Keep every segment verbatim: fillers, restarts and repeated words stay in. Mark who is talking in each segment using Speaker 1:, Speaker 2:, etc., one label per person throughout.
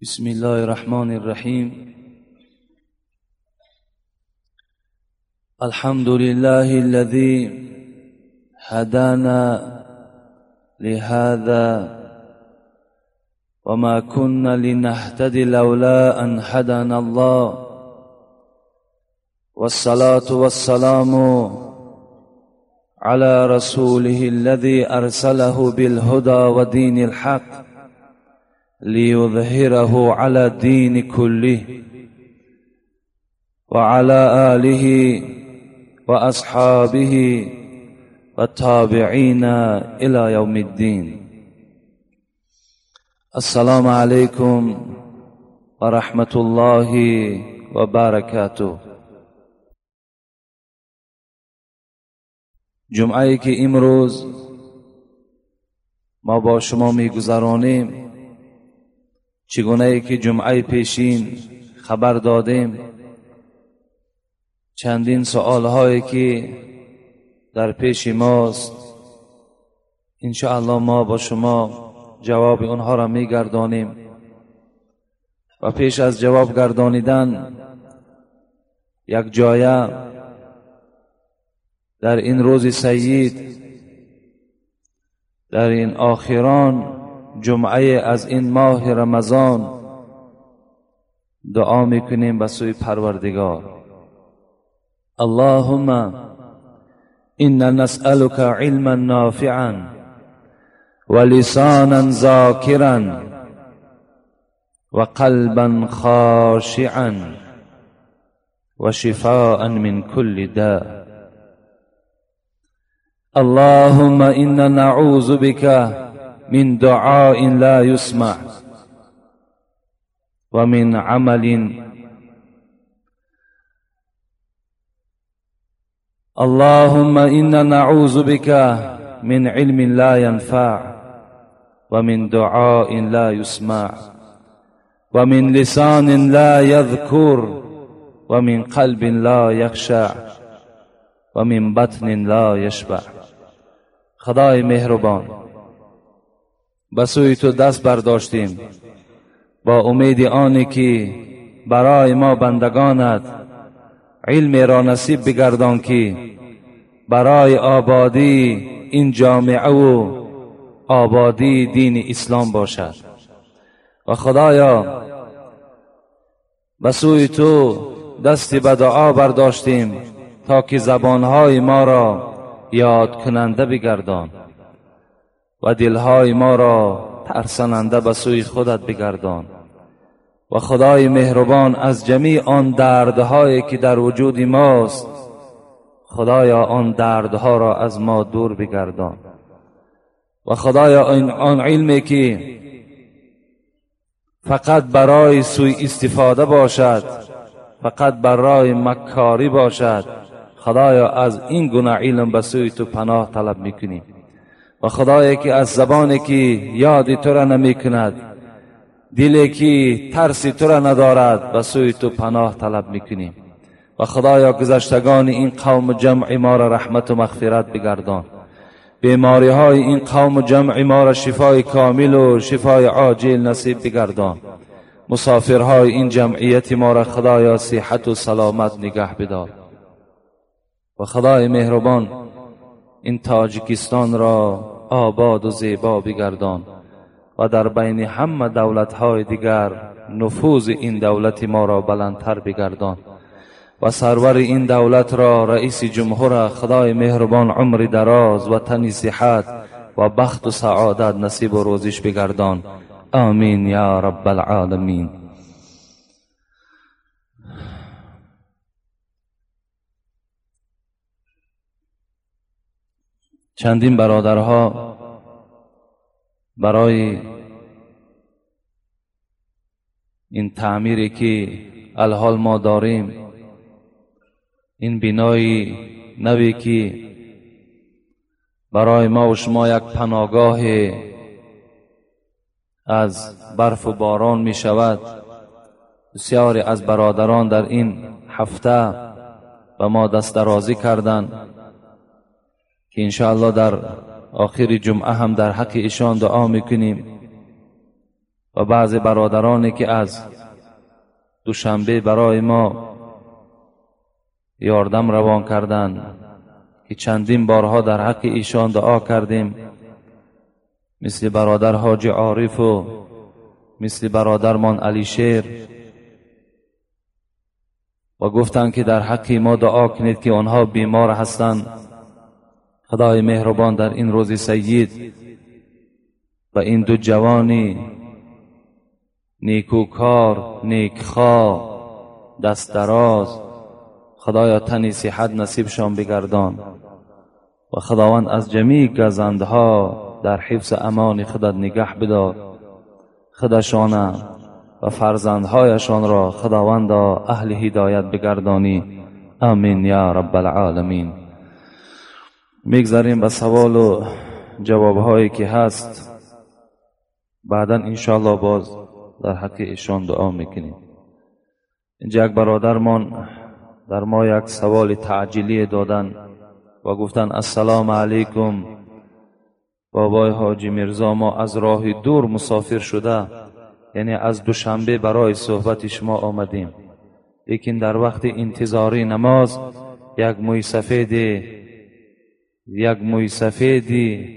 Speaker 1: بسم الله الرحمن الرحيم. الحمد لله الذي هدانا لهذا وما كنا لنهتدي لولا أن هدانا الله، والصلاة والسلام على رسوله الذي أرسله بالهدى ودين الحق ليظهره على الدين كله، وعلى آله وأصحابه والتابعين إلى يوم الدين. السلام عليكم ورحمة الله وبركاته. جمعه‌ای که امروز ما با شما می‌گذرانیم، چگونه ای که جمعه پیشین خبر دادیم، چندین سوال هایی که در پیش ماست، انشاءالله ما با شما جواب اونها را میگردانیم. و پیش از جواب گردانیدن یک جایه در این روز سید، در این آخران جمعه از این ماه رمضان، دعا میکنیم به سوی پروردگار: اللهم انا نسألك علما نافعا ولسانا ذاکرا وقلبا خاشعا وشفاء من كل داء. اللهم انا نعوذ بك من دعاء لا يسمع ومن عمل اللهم إنا نعوذ بك من علم لا ينفع ومن دعاء لا يسمع ومن لسان لا يذكر ومن قلب لا يخشع ومن بطن لا يشبع. خدای مهربان، به سوی تو دست برداشتیم با امید آنی که برای ما بندگانت علم را نصیب بگردان که برای آبادی این جامعه و آبادی دین اسلام باشد. و خدایا، به سوی تو دستی به دعا برداشتیم تا که زبانهای ما را یاد کننده بگردان و دلهای ما را ترساننده به سوی خودت بگردان. و خدای مهربان، از جمیع آن دردهایی که در وجود ماست، خدایا آن دردها را از ما دور بگردان. و خدایا آن علمی که فقط برای سوی استفاده باشد، فقط برای مکاری باشد، خدایا از این گونه علم به سوی تو پناه طلب میکنیم. و خدایی که از زبانی که یاد تو را نمی کند، دلی که ترس تو را ندارد، به سوی تو پناه طلب میکنیم. و خدایا گذشتگان این قوم جمع ما را رحمت و مغفرت بگردان. بیماری های این قوم جمع ما را شفای کامل و شفای عاجل نصیب بگردان. مسافرهای این جمعیت ما را خدایا صحت و سلامت نگه بدار. و خدای مهربان، این تاجیکستان را آباد و زیبا بگردان و در بین همه دولت‌های دیگر نفوذ این دولت ما را بلندتر بگردان. و سرور این دولت را، رئیس جمهور، خدای مهربان عمر دراز و تن صحت و بخت و سعادت نصیب و روزش بگردان. آمین یا رب العالمین. چندین برادرها برای این تعمیری که الحال ما داریم، این بینای نوی که برای ما و شما یک پناهگاه از برف و باران می شود، بسیاری از برادران در این هفته به ما دست درازی کردند که انشاءالله در آخر جمعه هم در حق ایشان دعا میکنیم و بعضی برادرانی که از دوشنبه برای ما یاردم روان کردند که چندین بارها در حق ایشان دعا کردیم، مثل برادر حاجی عارف و مثل برادرمان علی شیر، و گفتند که در حق ما دعا کنید که آنها بیمار هستند. خدای مهربان در این روز سید و این دو جوانی نیکوکار، نیکخواه، دست دراز، خدایا تنی صحت نصیبشان بگردان و خداوند از جمیع گزندها در حفظ امان خودت نگه بدار. خودشان و فرزندهایشان را خداوند اهل هدایت بگردانی. آمین یا رب العالمین. میگذاریم به سوال و جوابهایی که هست، بعدا انشاءالله باز در حق ایشان دعا میکنیم. اینجا یک برادرمان در ما یک سوال تعجیلی دادن و گفتن السلام علیکم بابای حاجی میرزا، ما از راه دور مسافر شده، یعنی از دوشنبه برای صحبت شما آمدیم، لیکن در وقت انتظاری نماز یک موی سفید یک موی سفیدی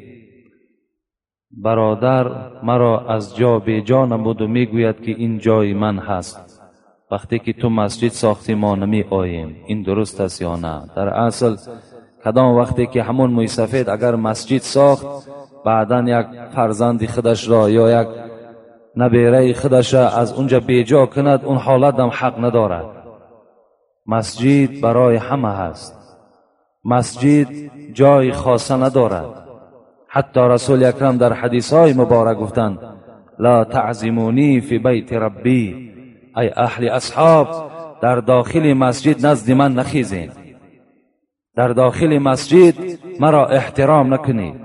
Speaker 1: برادر مرا از جا به جا نمود و میگوید که این جای من هست، وقتی که تو مسجد ساختی ما نمی آییم. این درست است یا نه؟ در اصل کدام وقتی که همون موی سفید اگر مسجد ساخت، بعدا یک فرزند خودش را یا یک نبیره خودش را از اونجا بیجا کند، اون حالت هم حق ندارد. مسجد برای همه هست، مسجد جای خاصه ندارد. حتی رسول اکرم در حدیث های مبارک گفتند لا تعزمونی فی بیت ربی، ای اهل اصحاب در داخل مسجد نزد من نخیزین، در داخل مسجد مرا احترام نکنید.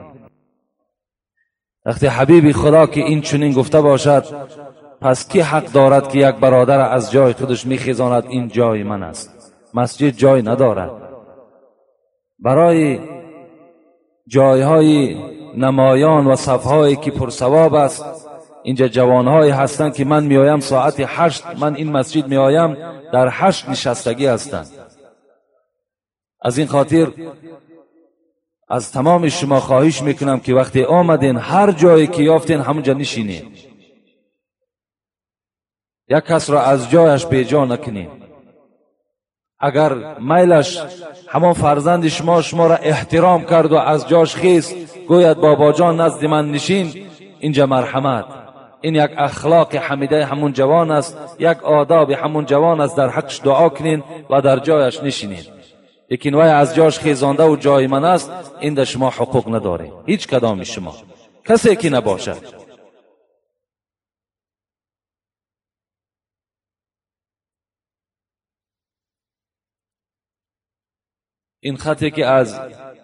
Speaker 1: وقتی حبیب خدا که این چنین گفته باشد، پس کی حق دارد که یک برادر از جای خودش میخیزاند این جای من است؟ مسجد جای ندارد. برای جایهای نمایان و صفهایی که پرثواب است، اینجا جوانهایی هستند که من میایم ساعت هشت، من این مسجد میایم در هشت نشستگی هستند. از این خاطر از تمام شما خواهش میکنم که وقتی آمدین هر جایی که یافتین همونجا نشینین، یک کس را از جایش بیجا نکنین. اگر میلش همان فرزند شما شما را احترام کرد و از جاش خیست گوید بابا جان نزد من نشین، اینجا مرحمت، این یک اخلاق حمیده همون جوان است، یک آداب همون جوان است. در حقش دعا کنین و در جایش نشینین. لیکن وای از جاش خیزانده و جای من است، این در شما حقوق نداره، هیچ کدام شما، کسی که نباشد. این خطی که از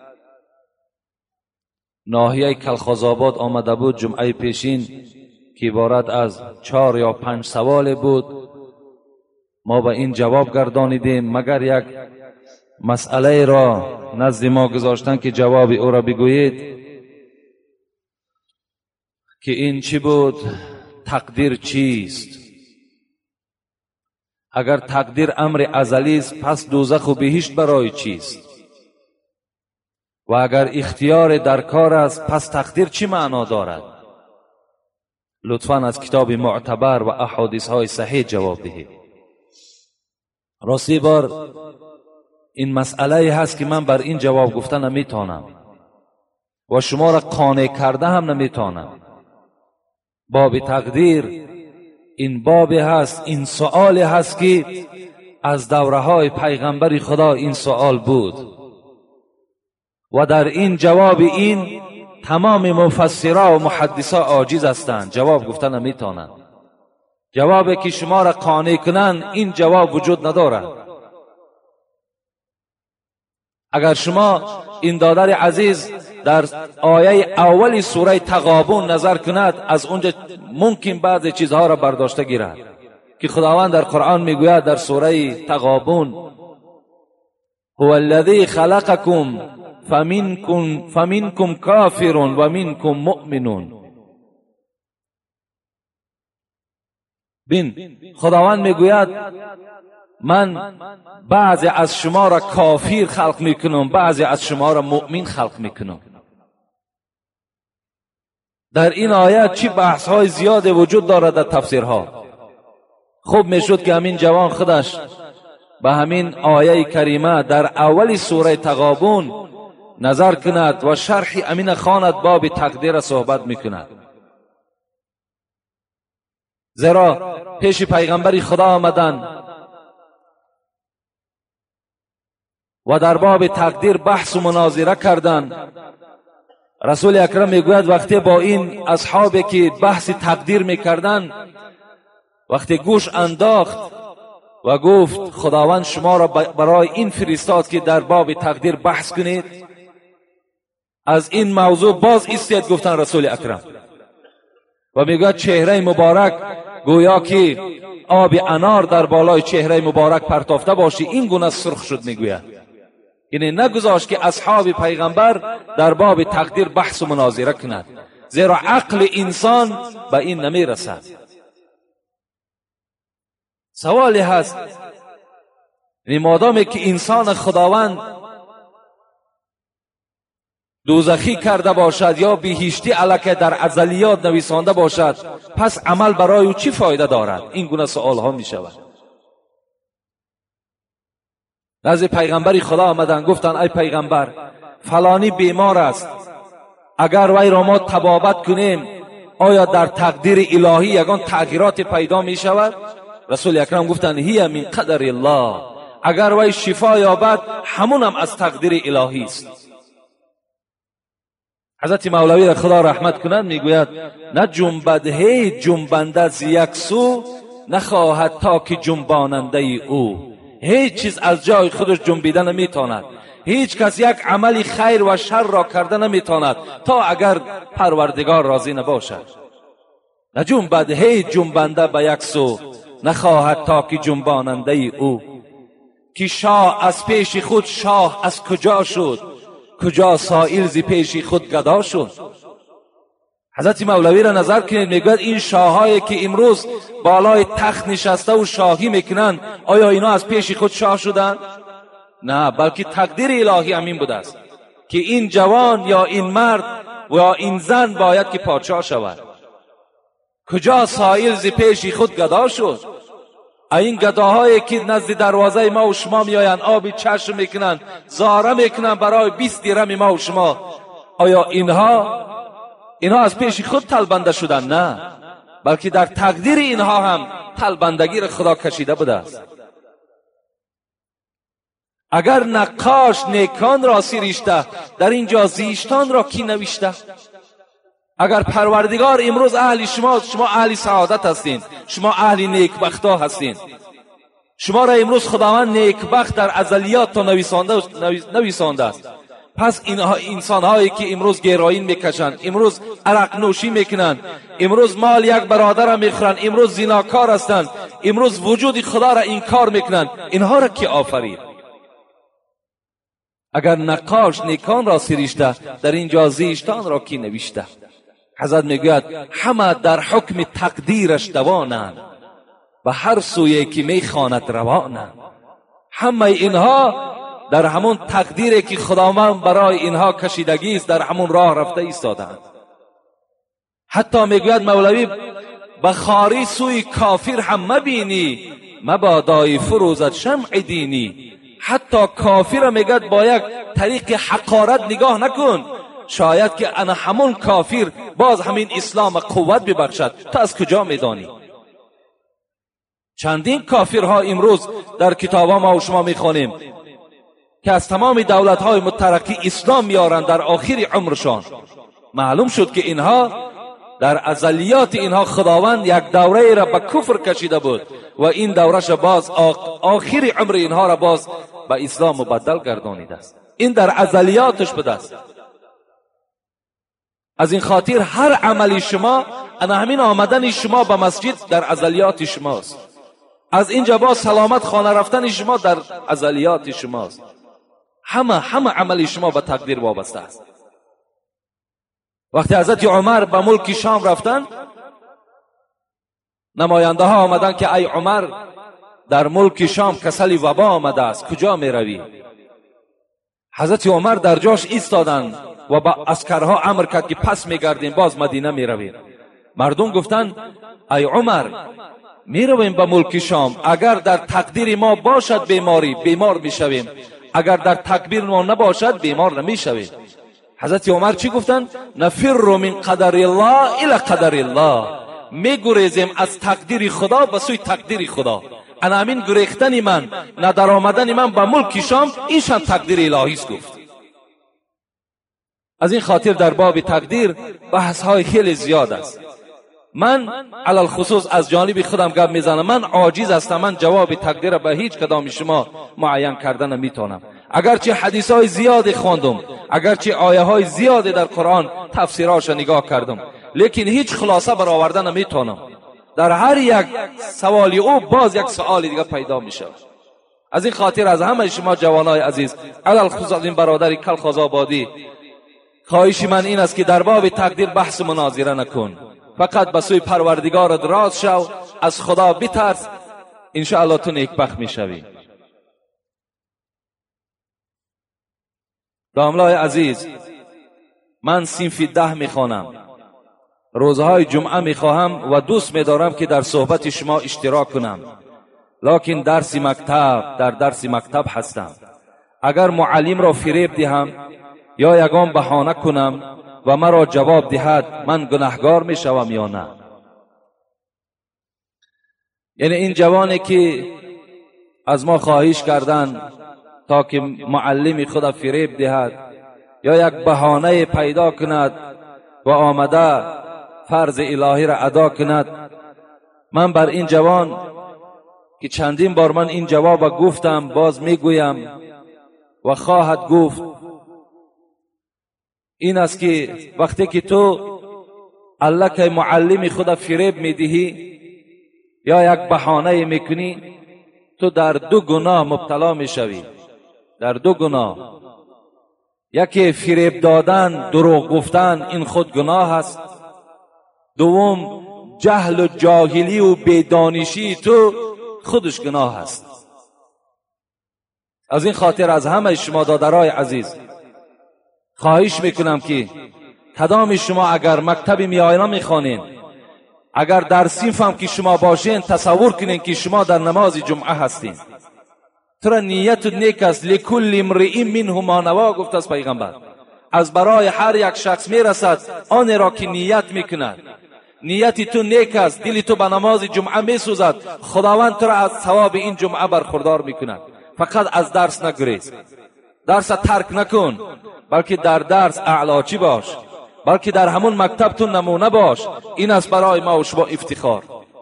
Speaker 1: ناحیه کلخازآباد آمده بود جمعه پیشین، که عبارت از چهار یا پنج سوال بود، ما به این جواب گردانیدیم، مگر یک مسئله را نزد ما گذاشتن که جواب او را بگویید. که این چی بود؟ تقدیر چیست؟ اگر تقدیر امر ازلی است، پس دوزخ و بهشت برای چیست؟ و اگر اختیار در کار است، پس تقدیر چی معنا دارد؟ لطفاً از کتاب معتبر و احادیث های صحیح جواب دهید. راستی بار این مسئله هست که من بر این جواب گفتن نمیتونم و شما را قانع کرده هم نمیتونم. باب تقدیر این باب هست، این سؤال هست که از دوره های پیغمبر خدا این سؤال بود و در این جواب این تمام مفسرا و محدثا عاجز هستند، جواب گفتن نمیتونند. جوابی که شما را قانع کنند این جواب وجود ندارد. اگر شما این دادر عزیز در آیه اولی سوره تغابن نظر کند، از اونجا ممکن بعضی چیزها را برداشته گیرد که خداوند در قرآن میگوید در سوره تغابن هو الذی خلقکم فمنکم فمنکم کافر و منکم مؤمنون. بین خداوند میگوید من بعضی از شما را کافر خلق میکنم، بعضی از شما را مؤمن خلق میکنم. در این آیه چی بحث های زیاد وجود دارد در تفسیرها. خوب میشد که همین جوان خودش به همین آیه کریمه در اولی سوره تغابن نظر کند و شرح امین خواند، باب تقدیر صحبت میکند. زیرا پیش پیغمبری خدا آمدن و در باب تقدیر بحث و مناظره کردند. رسول اکرم میگوید وقتی با این اصحابی که بحث تقدیر میکردن وقتی گوش انداخت و گفت خداوند شما را برای این فرستاد که در باب تقدیر بحث کنید، از این موضوع باز ایستید گفتن رسول اکرم و میگوید چهره مبارک گویا که آب انار در بالای چهره مبارک پرتافته باشی، این گونه سرخ شد. میگوید یعنی نگذاشت که اصحاب پیغمبر در باب تقدیر بحث و مناظره کند، زیرا عقل انسان به این نمیرسد. سوالی هست، یعنی مادامی که انسان خداوند دوزخی کرده باشد یا بهشتی الکه در ازلیات نویسانده باشد، پس عمل برای او چی فایده دارد؟ این گونه سوال ها می شود. نزد پیغمبری خدا آمدن گفتن ای پیغمبر فلانی بیمار است، اگر وی را ما طبابت کنیم آیا در تقدیر الهی یگان تغییرات پیدا می شود؟ رسول اکرم گفتن هی من قدر الله، اگر وی شفا یابد همون هم از تقدیر الهی است. حضرت مولوی خدا رحمت کنند میگوید نه جنبد هی جنبنده از یک سو، نخواهد تا که جنباننده او. هیچ چیز از جای خودش جنبیده نمیتواند، هیچ کس یک عملی خیر و شر را کرده نمیتواند تا اگر پروردگار راضی نباشد. نه جنبد هی جنبنده به یک سو، نخواهد تا که جنباننده او. که شاه از پیش خود شاه از کجا شد، کجا سائل زی پیش خود گدا شد. حضرت مولوی را نظر کنید، میگوید این شاهایی که امروز بالای تخت نشسته و شاهی میکنند آیا اینا از پیش خود شاه شدند؟ نه، بلکه تقدیر الهی همین بوده است که این جوان یا این مرد و یا این زن باید که پادشاه شود. کجا سائل زی پیش خود گدا شد. این گداهایی که نزد دروازه ما و شما میآیند آبی چشم میکنند، زاره میکنند برای بیست درم ما و شما، آیا اینها اینها از پیش خود طلبنده شدن؟ نه، بلکه در تقدیر اینها هم طلبندگی را خدا کشیده بوده است. اگر نقاش نیکان را سیریشته، در اینجا زیشتان را کی نوشته؟ اگر پروردگار امروز اهل شما شما اهل سعادت هستین، شما اهل نیکبختا هستین، شما را امروز خداوند نیکبخت در ازلیات تا نویسانده نویسانده است، پس اینها انسان‌هایی که امروز گیروئین میکشند، امروز عرق نوشی میکنند، امروز مال یک برادر را میخورند، امروز زناکار هستند، امروز وجود خدا را انکار میکنند، اینها را کی آفرید؟ اگر نقاش نیکان را سریشته، در اینجا زیشتان را کی نوشته؟ حضرت میگوید همه در حکم تقدیرش دوانند و هر سویه که میخواند روانند. همه اینها در همون تقدیری که خداوند برای اینها کشیدگی است در همون راه رفته ایستادند. حتی میگوید مولوی بخاری سوی کافر هم مبینی، مبادای فروزت شمع دینی. حتی کافر میگوید با یک طریق حقارت نگاه نکن، شاید که انا همون کافر باز همین اسلام قوت ببخشد. تا از کجا میدانی؟ چندین کافرها امروز در کتابا ما و شما میخوانیم که از تمام دولت‌های مترقی اسلام میارند در آخر عمرشان. معلوم شد که اینها در ازلیات اینها خداوند یک دوره را به کفر کشیده بود و این دورش باز آخر عمر اینها را باز به اسلام مبدل گردانیده است. این در ازلیاتش بوده است. از این خاطر هر عملی شما، انا همین آمدن شما به مسجد در ازلیات شماست. از اینجا با سلامت خانه رفتن شما در ازلیات شماست. همه همه عمل شما به تقدیر وابسته است. وقتی حضرت عمر به ملک شام رفتن، نماینده ها آمدن که ای عمر، در ملک شام کسلی وبا آمده است، کجا می روی؟ حضرت عمر در جاش ایستادن و با عسکرها امر کرد که پس می گردیم، باز مدینه می رویم. مردم گفتند ای عمر، می رویم به ملک شام، اگر در تقدیر ما باشد بیماری، بیمار می شویم، اگر در تقدیر ما نباشد بیمار نمی شویم. حضرت عمر چی گفتند؟ نفر من قدر الله الی قدر الله، می گریزیم از تقدیر خدا به سوی تقدیر خدا. انا همین گریختن من، ندر آمدن من به ملک شام، اینشان تقدیر الهی است. گفت از این خاطر در باب تقدیر بحث های خیلی زیاد است. من علی الخصوص از جانب خودم گپ میزنم، من عاجز هستم، من جواب تقدیر به هیچ کدام شما معین کردن نمیتونم. اگرچه حدیث های زیاد خواندم، اگرچه آیه های زیاد در قرآن تفسیرهاش نگاه کردم، لیکن هیچ خلاصه برآوردن نمیتونم. در هر یک سوالی او باز یک سوال دیگه پیدا میشه. از این خاطر از همه شما جوانای عزیز، علی الخصوص این برادر کلخاز آبادی، خواهش من این است که در باب تقدیر بحث مناظره نکن، فقط به سوی پروردگار دراز شو، از خدا بترس، ان شاء الله تو نیکبخت میشوی. داملای عزیز، من صنف ده میخوانم، روزهای جمعه میخواهم و دوست میدارم که در صحبت شما اشتراک کنم، لکن درس مکتب در درس مکتب هستم. اگر معلم را فریب دهم یا یگان بهانه کنم و مرا جواب دهد، من گناهگار میشوم یا نه؟ یعنی این جوانی که از ما خواهش کردن تا که معلم خود فریب دهد یا یک بهانه پیدا کند و آمده فرض الهی را ادا کند، من بر این جوان که چندین بار من این جواب گفتم باز میگویم و خواهد گفت، این است که وقتی که تو الله که معلم خود فریب میدهی یا یک بهانه میکنی، تو در دو گناه مبتلا میشوی. در دو گناه، یکی فریب دادن، دروغ گفتن، این خود گناه است. دوم جهل و جاهلی و بیدانشی تو خودش گناه است. از این خاطر از همه شما دادرای عزیز خواهش میکنم که کدام شما اگر مکتبی میاینا میخوانین، اگر در صنف هم که شما باشین، تصور کنین که شما در نماز جمعه هستین. ترا نیت نیک است، لکل امرئ منهم ما نوا گفت از پیغمبر، از برای هر یک شخص میرسد آن را که نیت میکند. نیتی تو نیک است، دلی تو به نماز جمعه میسوزد، خداوند تو را از ثواب این جمعه برخوردار میکند. فقط از درس نگریز، درس ترک نکن، بلکه در درس اعلاچی باش، بلکه در همون مکتب تو نمونه باش. این است برای ما و شما افتخار.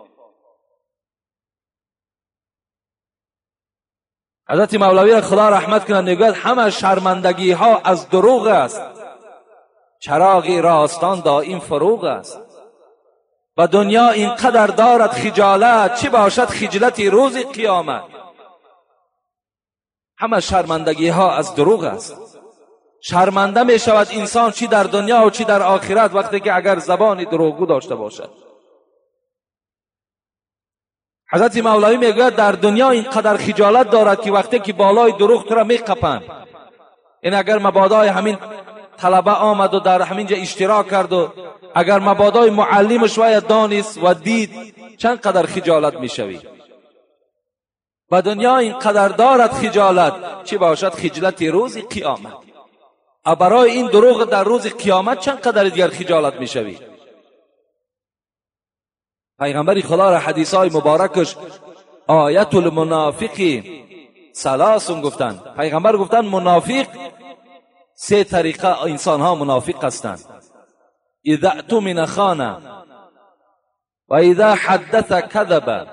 Speaker 1: حضرت مولوی خدا رحمت کنند میگوید همه شرمندگی ها از دروغ است، چراغی راستان دائم فروغ است. و دنیا اینقدر دارد خجالت، چه باشد خجلت روز قیامت. همه شرمندگی ها از دروغ است. شرمنده می شود انسان چی در دنیا و چی در آخرت وقتی که اگر زبان دروغگو داشته باشد. حضرت مولوی میگوید در دنیا اینقدر خجالت دارد که وقتی که بالای دروغ تو را میقپند. این اگر مبادای همین طلبه آمد و در همینجا اشتراک کرد و اگر مبادای معلمش باید دانست و دید، چند قدر خجالت میشوی. و دنیا اینقدر دارد خجالت، چی باشد خجلت روز قیامت. و برای این دروغ در روز قیامت چند قدر دیگر خجالت میشوی. پیغمبر خدا را حدیث های مبارکش آیت المنافقی سلاسون گفتند. پیغمبر گفتند منافق سه طریقه انسان ها منافق هستند. اذا اؤتمن خان و اذا حدث کذب.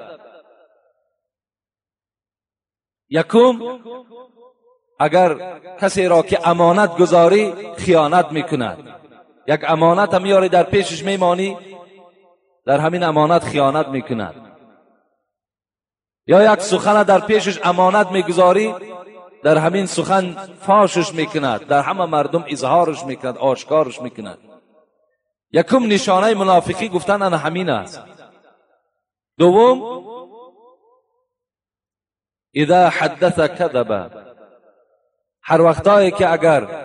Speaker 1: یکم، اگر کسی را که امانت گذاری خیانت میکند، یک امانت هم میاری در پیشش میمانی، در همین امانت خیانت میکند. یا یک سخن در پیشش امانت میگذاری، در همین سخن فاشش میکند، در همه مردم اظهارش میکند، آشکارش میکند. یکم نشانه منافقی گفتن انا همین است. دوم، اذا حدث کذب، هر وقتایی که اگر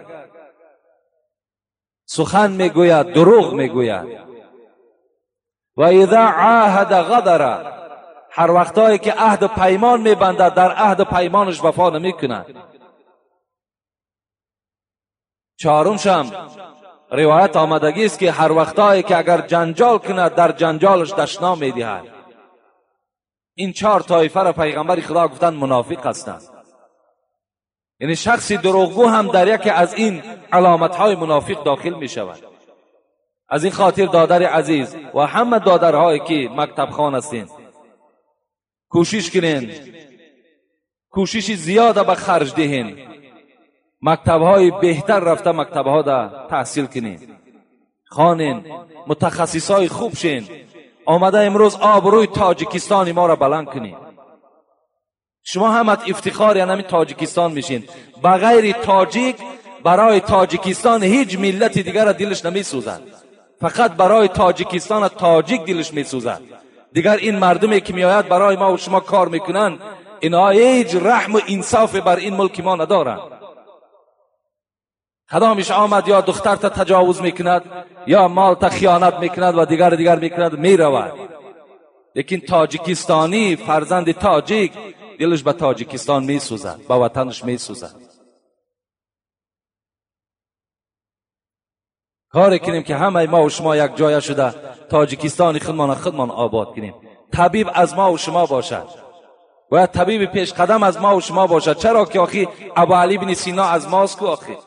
Speaker 1: سخن میگوید دروغ میگوید. و اذا عاهد غدر، هر وقتایی که عهد و پیمان میبندد در عهد و پیمانش وفا نمیکند. چهارمشم روایت آمدگی است که هر وقتایی که اگر جنجال کند در جنجالش دشنا میدهد. این چهار طایفه را پیغمبر خدا گفتن منافق هستند. یعنی شخصی دروغگو هم در یکی از این علامتهای منافق داخل می شود. از این خاطر دادر عزیز و همه دادرهایی که مکتب خوان هستین، کوشش کنین، کوشش زیاده به خرج دهین، مکتبهای بهتر رفته مکتبها دا تحصیل کنین، خوانین، متخصصای خوب شین. آمده امروز آبروی تاجیکستان ما را بلند کنین. شما همت افتخار یعنی تاجیکستان میشین. بغیر تاجیک برای تاجیکستان هیچ ملت دیگر دلش نمی سوزد، فقط برای تاجیکستان تاجیک دلش می سوزد. دیگر این مردمی که میآید برای ما و شما کار میکنن، اینها هیچ رحم و انصاف بر این ملک ما ندارن. کدامش آمد یا دختر تا تجاوز میکند یا مال تا خیانت میکند و دیگر دیگر میکند میرود. لیکن تاجیکستانی فرزند تاجیک دلش به تاجیکستان میسوزد، به وطنش میسوزد. کاری کنیم که همه ما و شما یک جای شده تاجیکستان خودمان خودمان آباد کنیم. طبیب از ما و شما باشد، باید طبیب پیش قدم از ما و شما باشد. چرا که آخی ابو علی بن سینا از ماست کو آخی.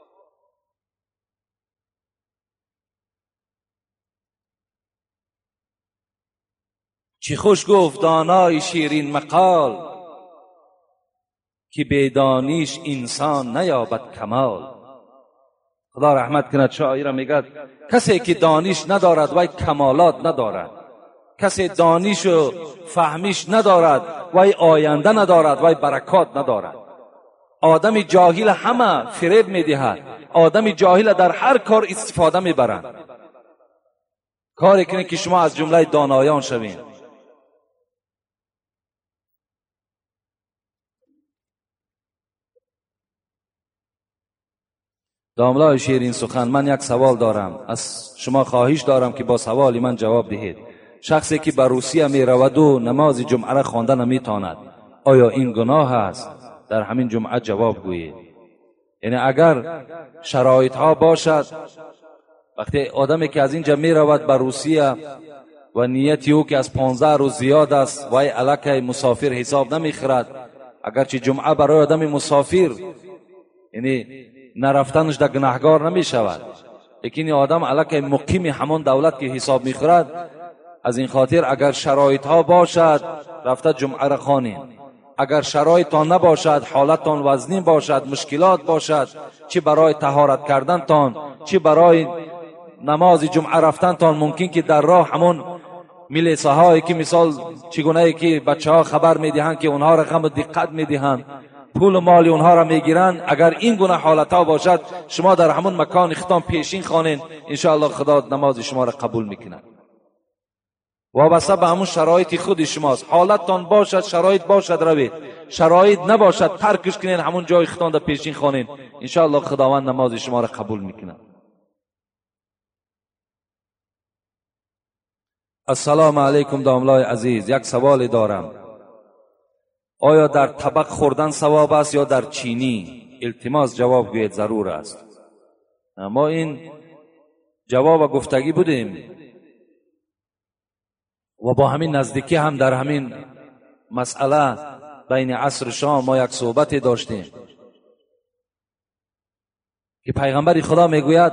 Speaker 1: چی خوش گفت دانای شیرین مقال، که بدانیش انسان نیابد کمال. خدا رحمت کند شاعر میگه کسی که دانش ندارد وای کمالات ندارد، کسی دانش و فهمیش ندارد وای آینده ندارد، وای برکات ندارد. آدم جاهل همه فریب میدهد، آدم جاهل در هر کار استفاده میبرند. کاری کنید که شما از جمله دانایان شوید. داملای شیرین سخن، من یک سوال دارم، از شما خواهش دارم که با سوالی من جواب دهید. شخصی که به روسیه می رود و نماز جمعه را خوانده نمی تاند، آیا این گناه است؟ در همین جمعه جواب گویید. یعنی اگر شرایط ها باشد، وقتی آدمی که از اینجا می رود به روسیه و نیتی او که از پانزده روز زیاد است، وای الکی مسافر حساب نمی خورد. اگرچه جمعه برای آدم مسافر یعنی نرفتنش در گناهگار نمی شود، لیکن این آدم الکی مقیم همان دولت که حساب می خورد. از این خاطر اگر شرایط ها باشد رفته جمعه را خوانید. اگر شرایط تان نباشد، حالت تان وزنی باشد، مشکلات باشد، چی برای طهارت کردن تان، چی برای نماز جمعه رفتن تان، ممکن که در راه همون ملیسه هایی که مثال چگونه که بچه ها خبر می دهند که اونها را غم دقت می دهند، پول و مال اونها را میگیرن. اگر این گونه حالت ها باشد، شما در همون مکان ختام پیشین خوانین، انشاءالله خدا نماز شما را قبول میکنه. وابسته به همون شرایط خود شماست. حالتتان باشد، شرایط باشد روید، شرایط نباشد ترکش کنین، همون جای ختام در پیشین خوانین، انشاءالله خداوند نماز شما را قبول میکنه. السلام علیکم داملای عزیز، یک سوال دارم. آیا در طبق خوردن ثواب است یا در چینی؟ التماس جواب گویید، ضرور است. ما این جواب گفتگی بودیم و با همین نزدیکی هم در همین مسئله بین عصر شام ما یک صحبت داشتیم که پیغمبر خدا میگوید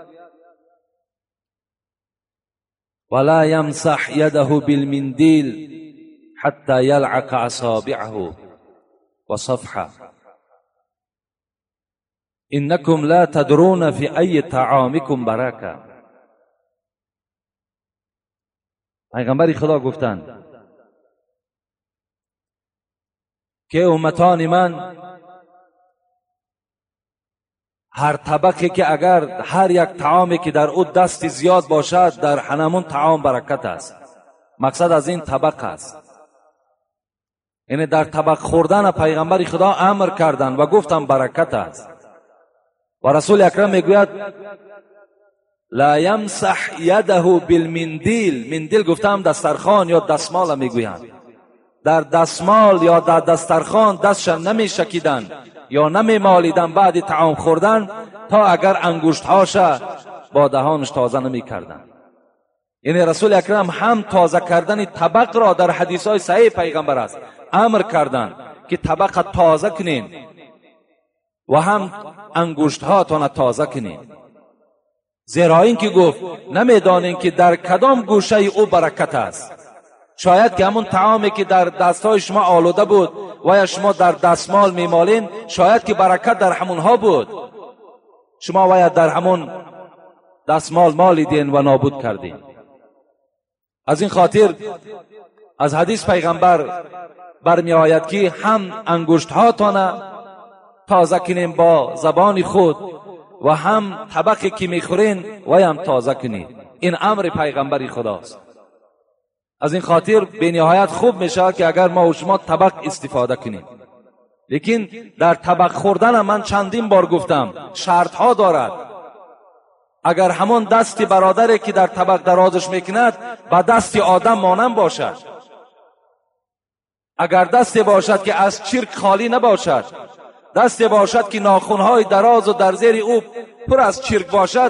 Speaker 1: ولا یمسح یده بالمندیل حتى یلعق اصابعه و صفحه انکم لا تدرون فی ای طعامکم برکه. پیغمبر خدا گفتند که امتان من هر طبقی که اگر هر یک طعامی که در او دست زیاد باشد، در همون طعام برکت است. مقصد از این طبق است. یعنی در طبق خوردن پیغمبر خدا امر کردن و گفتن برکت است. و رسول اکرم میگوید لا یمسح یده بالمندیل. مندیل گفتم دسترخوان یا دستمال میگویند. در دستمال یا در دسترخوان دستش نمی شکیدن یا نمی مالیدن بعد طعام خوردن تا اگر انگشتهاش با دهانش تازه نمی کردن. یعنی رسول اکرم هم تازه کردن طبق را در حدیث های صحیح پیغمبر است امر کردن که طبق تازه کنین و هم انگشتهاتون تازه کنین. زیرا این که گفت نمیدانین که در کدام گوشه او برکت است. شاید که همون طعامی که در دستهای شما آلوده بود و یا شما در دستمال میمالین، شاید که برکت در همونها بود، شما باید در همون دستمال مالیدین و نابود کردین. از این خاطر از حدیث پیغمبر برمی آید که هم انگشتهاتون تازه کنین با زبان خود و هم طبقی که میخورین و هم تازه کنین. این امر پیغمبری خداست. از این خاطر به نهایت خوب میشه که اگر ما و شما طبق استفاده کنیم. لیکن در طبق خوردن من چندین بار گفتم شرط ها دارد. اگر همون دست برادری که در طبق درازش میکند با دست آدم مانند باشد، اگر دستی باشد که از چرک خالی نباشد، دستی باشد که ناخنهای دراز و در زیر او پر از چرک باشد،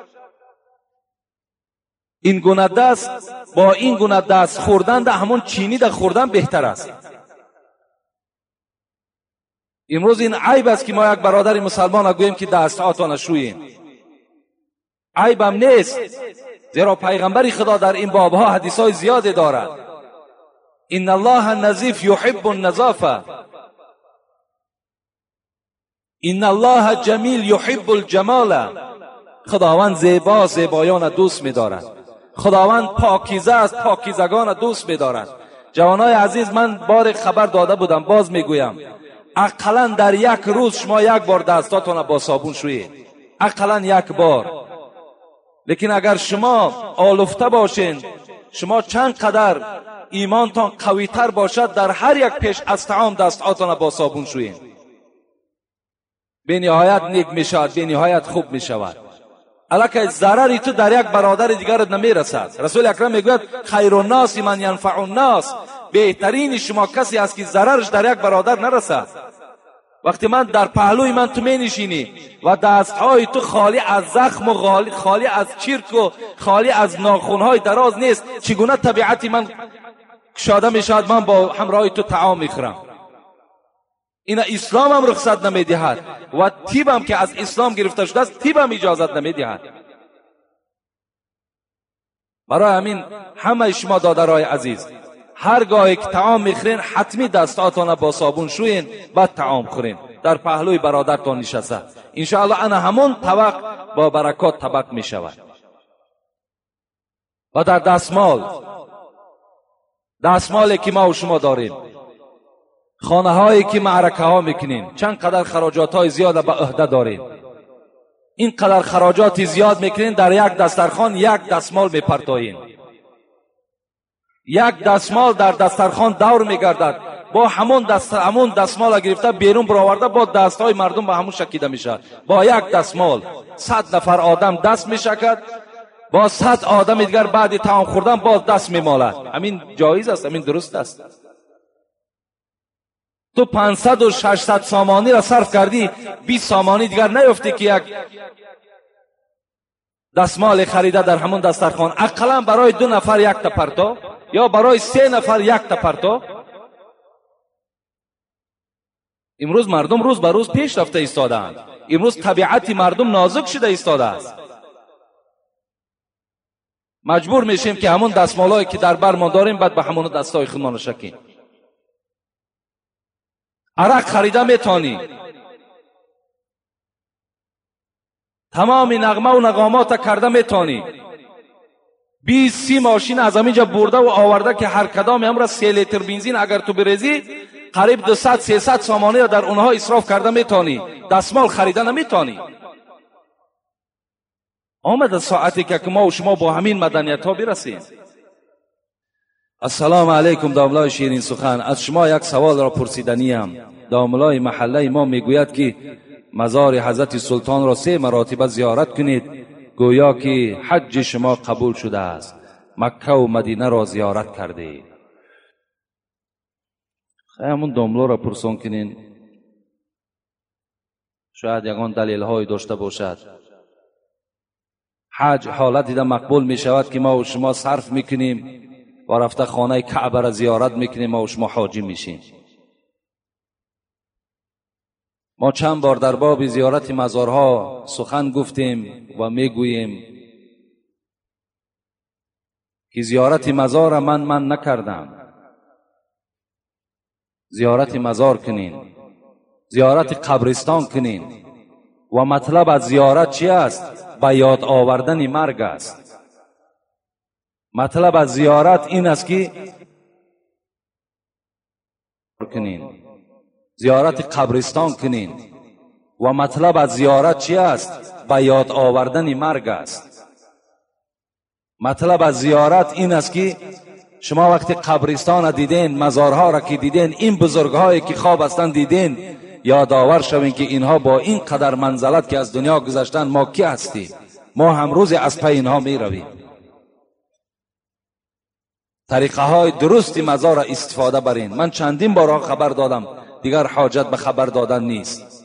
Speaker 1: این گونه دست با این گونه دست خوردن ده همون چینی ده خوردن بهتر است. امروز این عیب است که ما یک برادر مسلمان گوییم که دست هاتون شویین. عیب هم نیست، زیرا پیغمبر خدا در این بابها حدیث های زیاده دارد. ان الله نظیف یحب النظافه، ان الله جمیل یحب الجمال. خداوند زیبا زیبایان دوست می‌دارد. خداوند پاکیزه است پاکیزگان دوست می‌دارد. جوانای عزیز، من بار خبر داده بودم، باز میگویم، اقلا در یک روز شما یک بار دستاتون با صابون شویید، اقلا یک بار. لیکن اگر شما آلفته باشین، شما چند قدر ایمانتان قویتر باشد، در هر یک پیش از طعام دستاتون با صابون شویید، به نهایت نیک میشود، به نهایت خوب میشود. الکه ضرری تو در یک برادر دیگر نمیرسد. رسول اکرم میگوید خیر الناس من ینفع الناس، بهترین شما کسی است که ضررش در یک برادر نرسد. وقتی من در پهلوی من تو می نشینی و دستهای تو خالی از زخم و خالی از چرک و خالی از ناخنهای دراز نیست، چگونه طبیعتی من شاده می شود من با همراه تو طعام میخورم؟ این اسلام هم رخصت نمیدهد و طب هم که از اسلام گرفته شده است طب هم اجازت نمیدهد. برای همین همه شما دادرای عزیز، هرگاه که طعام میخورین حتمی دستاتون با صابون شوین، بعد طعام خورین. در پهلوی برادرتان نشسته، انشاءالله انا همون طبق با برکات طبق میشود. و در دستمال، دستمالی که ما و شما داریم، خانه هایی که معرکه ها میکنین، چند قدر خراجات های زیاد به عهده دارین. این قدر خراجات زیاد میکنین، در یک دسترخوان یک دستمال میپرتایین. یک دستمال در دسترخوان دور میگردد، با همون دست همون دستمال گرفته بیرون برآورده با دستهای مردم به همون شکیده میشه. با یک دستمال صد نفر آدم دست میشکد، با صد آدم دیگر بعد طعام خوردن باز دست میمالد. همین جایز است، همین درست است. تو پانصد و ششصد سامانی را صرف کردی، بیست سامانی دیگر نیفتی که یک دستمال خریده در همون دسترخوان. اقلا برای دو نفر یک تا پرتو یا برای سه نفر یک تا پرتو. امروز مردم روز به روز پیش رفته ایستادند. امروز طبیعت مردم نازک شده ایستاده است. مجبور میشیم که همون دستمالایی که در بر ما داریم بعد به همون دستای خودمان شکیم. عرق خریده میتونی، تمام نغمه و نغامات کرده میتونی، بیست سی ماشین از همینجا برده و آورده که هر کدام هم را سه لیتر بنزین اگر تو بریزی قریب دویست سیصد سامانی را در اونها اسراف کرده میتونی، دستمال خریده نمیتونی. آمد ساعتی که ما و شما با همین مدنیت ها برسیم. السلام علیکم داملای شیرین سخن. از شما یک سوال را پرسیدنیم. داملای محله ما میگوید که مزار حضرت سلطان را سه مراتبه زیارت کنید گویا که حج شما قبول شده است. مکه و مدینه را زیارت کرده. همون داملا را پرسان کنین، شاید یگان دلیل های داشته باشد. حج حالتی ده مقبول می شود که ما و شما صرف میکنیم و رفته خانه کعبه را زیارت میکنیم و شما حاجی میشیم. ما چند بار در باب زیارت مزارها سخن گفتیم و میگوییم که زیارت مزار من من نکردم. زیارت مزار کنین، زیارت قبرستان کنین و مطلب از زیارت چی است؟ به یاد آوردن مرگ است. مطلب از زیارت این است که کنین، زیارت قبرستان کنین و مطلب از زیارت چی است؟ به یاد آوردن مرگ است. مطلب از زیارت این است که شما وقتی قبرستان را دیدین، مزارها را که دیدین، این بزرگهایی که خواب هستند دیدین، یادآور شوین که اینها با این قدر منزلت که از دنیا گذشتن ما کی هستیم؟ ما هم روز از پی اینها می رویم. طریقه های درستی مزار را استفاده برین. من چندین بار خبر دادم، دیگر حاجت به خبر دادن نیست.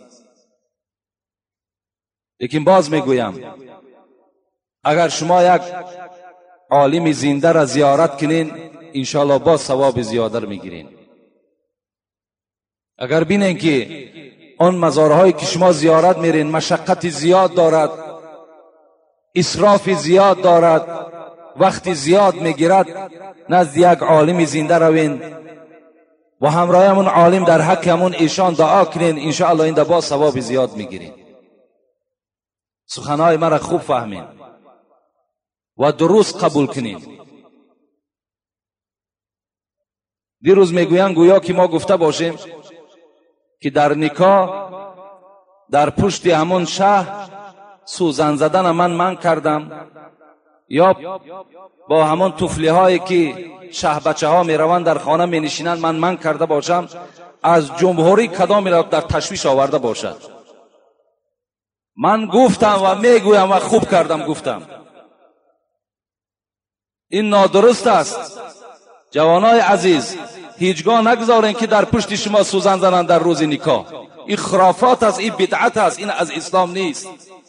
Speaker 1: لیکن باز میگویم اگر شما یک عالم زنده را زیارت کنین انشاءالله با ثواب زیاده میگیرین. اگر بینین که اون مزارهایی که شما زیارت میرین مشقت زیاد دارد، اسراف زیاد دارد، وقت زیاد میگیرد، نزد یک عالم زنده روین و همراه همون عالم در حق همون ایشان دعا کنین، انشاءالله این با ثواب زیاد میگیرین. سخنهای مرا خوب فهمین و درست قبول کنین. دیروز میگویند گویا که ما گفته باشیم که در نکاح در پشت همون شهر سوزن زدن من من کردم، یا با همون طفلی هایی که شه بچه ها می روند در خانه می نشینند من من کرده باشم، از جمهوری کدام را در تشویش آورده باشد. من گفتم و میگویم و خوب کردم گفتم. این نادرست است. جوانای عزیز هیچگاه نگذارین که در پشت شما سوزن زنند در روز نکاح. این خرافات است، این بدعت است، این از اسلام نیست.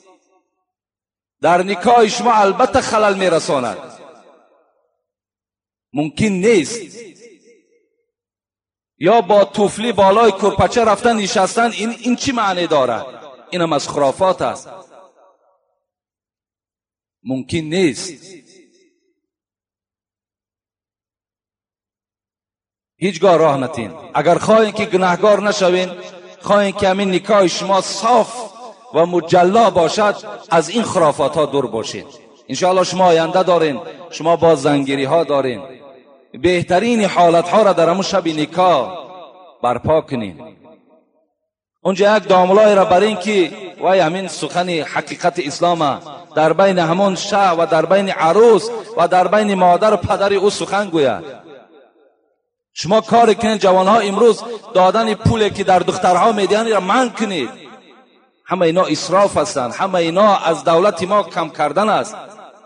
Speaker 1: در نکاح شما البته خلل میرساند، ممکن نیست. یا با طفلی بالای کرپچه رفتن نشستن، این این چی معنی دارد؟ اینم از خرافات است، ممکن نیست. هیچگاه راه نتین. اگر خواهین که گناهگار نشوین، خواهین که همین نکاح شما صاف و مجلا باشد، از این خرافات ها دور باشید. انشاءالله شما آینده دارین، شما با زنگیری ها دارین. بهترین حالت ها را در همون شب نکاح برپا کنین. اونجا یک داملای را برین که وای همین سخن حقیقت اسلام در بین همون شه و در بین عروس و در بین مادر و پدر او سخن گوید. شما کار کنید جوانها امروز دادن پولی که در دخترها میدهند را منع کنید. همه اینا اسراف هستند، همه اینا از دولت ما کم کردن است.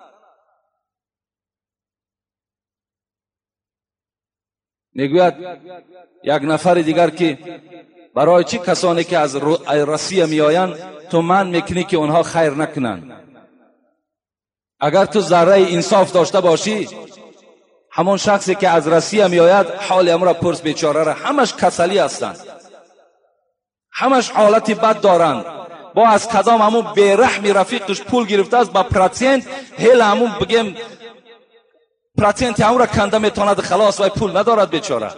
Speaker 1: میگوید یک نفر دیگر که برای چی کسانی که از روسیه میآیند تو من میکنی که اونها خیر نکنند؟ اگر تو ذره انصاف داشته باشی، همون شخصی که از روسیه میآید حال امر پرس بیچاره را، همش کسلی هستند، همش حالت بد دارند. با از کدام همون بیرحمی رفیقش پول گرفته است با پرسنت، هل همون بگیم پرسنت همون را کنده میتواند خلاص و پول ندارد بیچاره.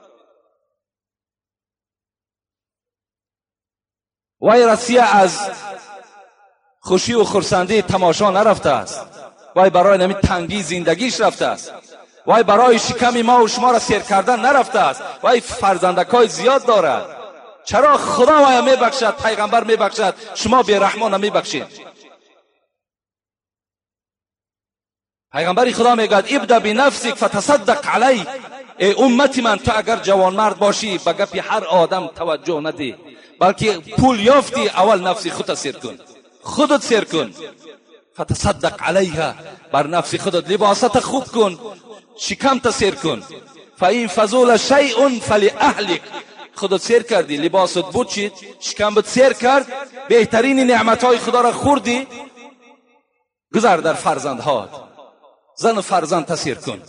Speaker 1: وای روسیه از خوشی و خرسندی تماشا نرفته است، وای برای نمی تنگی زندگیش رفته است، وای برای شکم ما و شما را سیر کردن نرفته است، وای فرزندکای زیاد دارد. چرا خدا وای میبخشد، پیغمبر میبخشد، شما بی رحمان میبخشید؟ پیغمبر خدا میگه ابدا بنفسک فتصدق علی. ای امتی من، تو اگر جوان مرد باشی به گپ هر آدم توجه ندی، بلکه پول یافتی اول نفس خودت سیر کن، خودت سیر کن. فتصدق علیها، بر نفس خودت لباست خوب کن، شکمت سیر کن. فاین فضول شیء فلاهلک، خودت سیر کردی، لباست بود چید، شکمت سیر کرد، بهترین نعمتهای خدا را خوردی، گذر در فرزندها، زن و فرزند تسیر کن.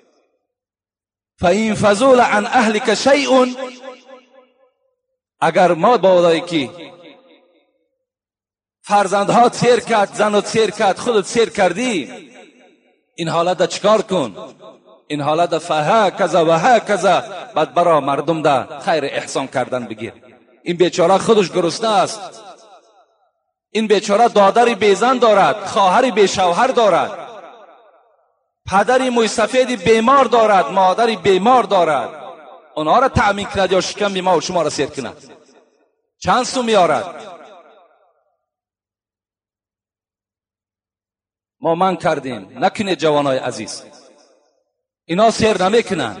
Speaker 1: فاین فضول عن اهلک شیء، اگر ما بودایی که فرزندها سیر کرد، زن سیر کرد، خودت سیر کردی، این حالت چکار کن؟ این حالت فها کذا و ها کذا، بعد برا مردم ده خیر احسان کردن بگیر. این بیچاره خودش گرسنه است، این بیچاره دادری بیزن دارد، خواهری بی شوهر دارد، پدری موی سفیدی بیمار دارد، مادری بیمار دارد. اونها را تأمین کند یا شکم ما و شما را سیر کند؟ چند سو میارد؟ ما من کردیم، نکنید جوانای عزیز، اینا سیر نمیکنن.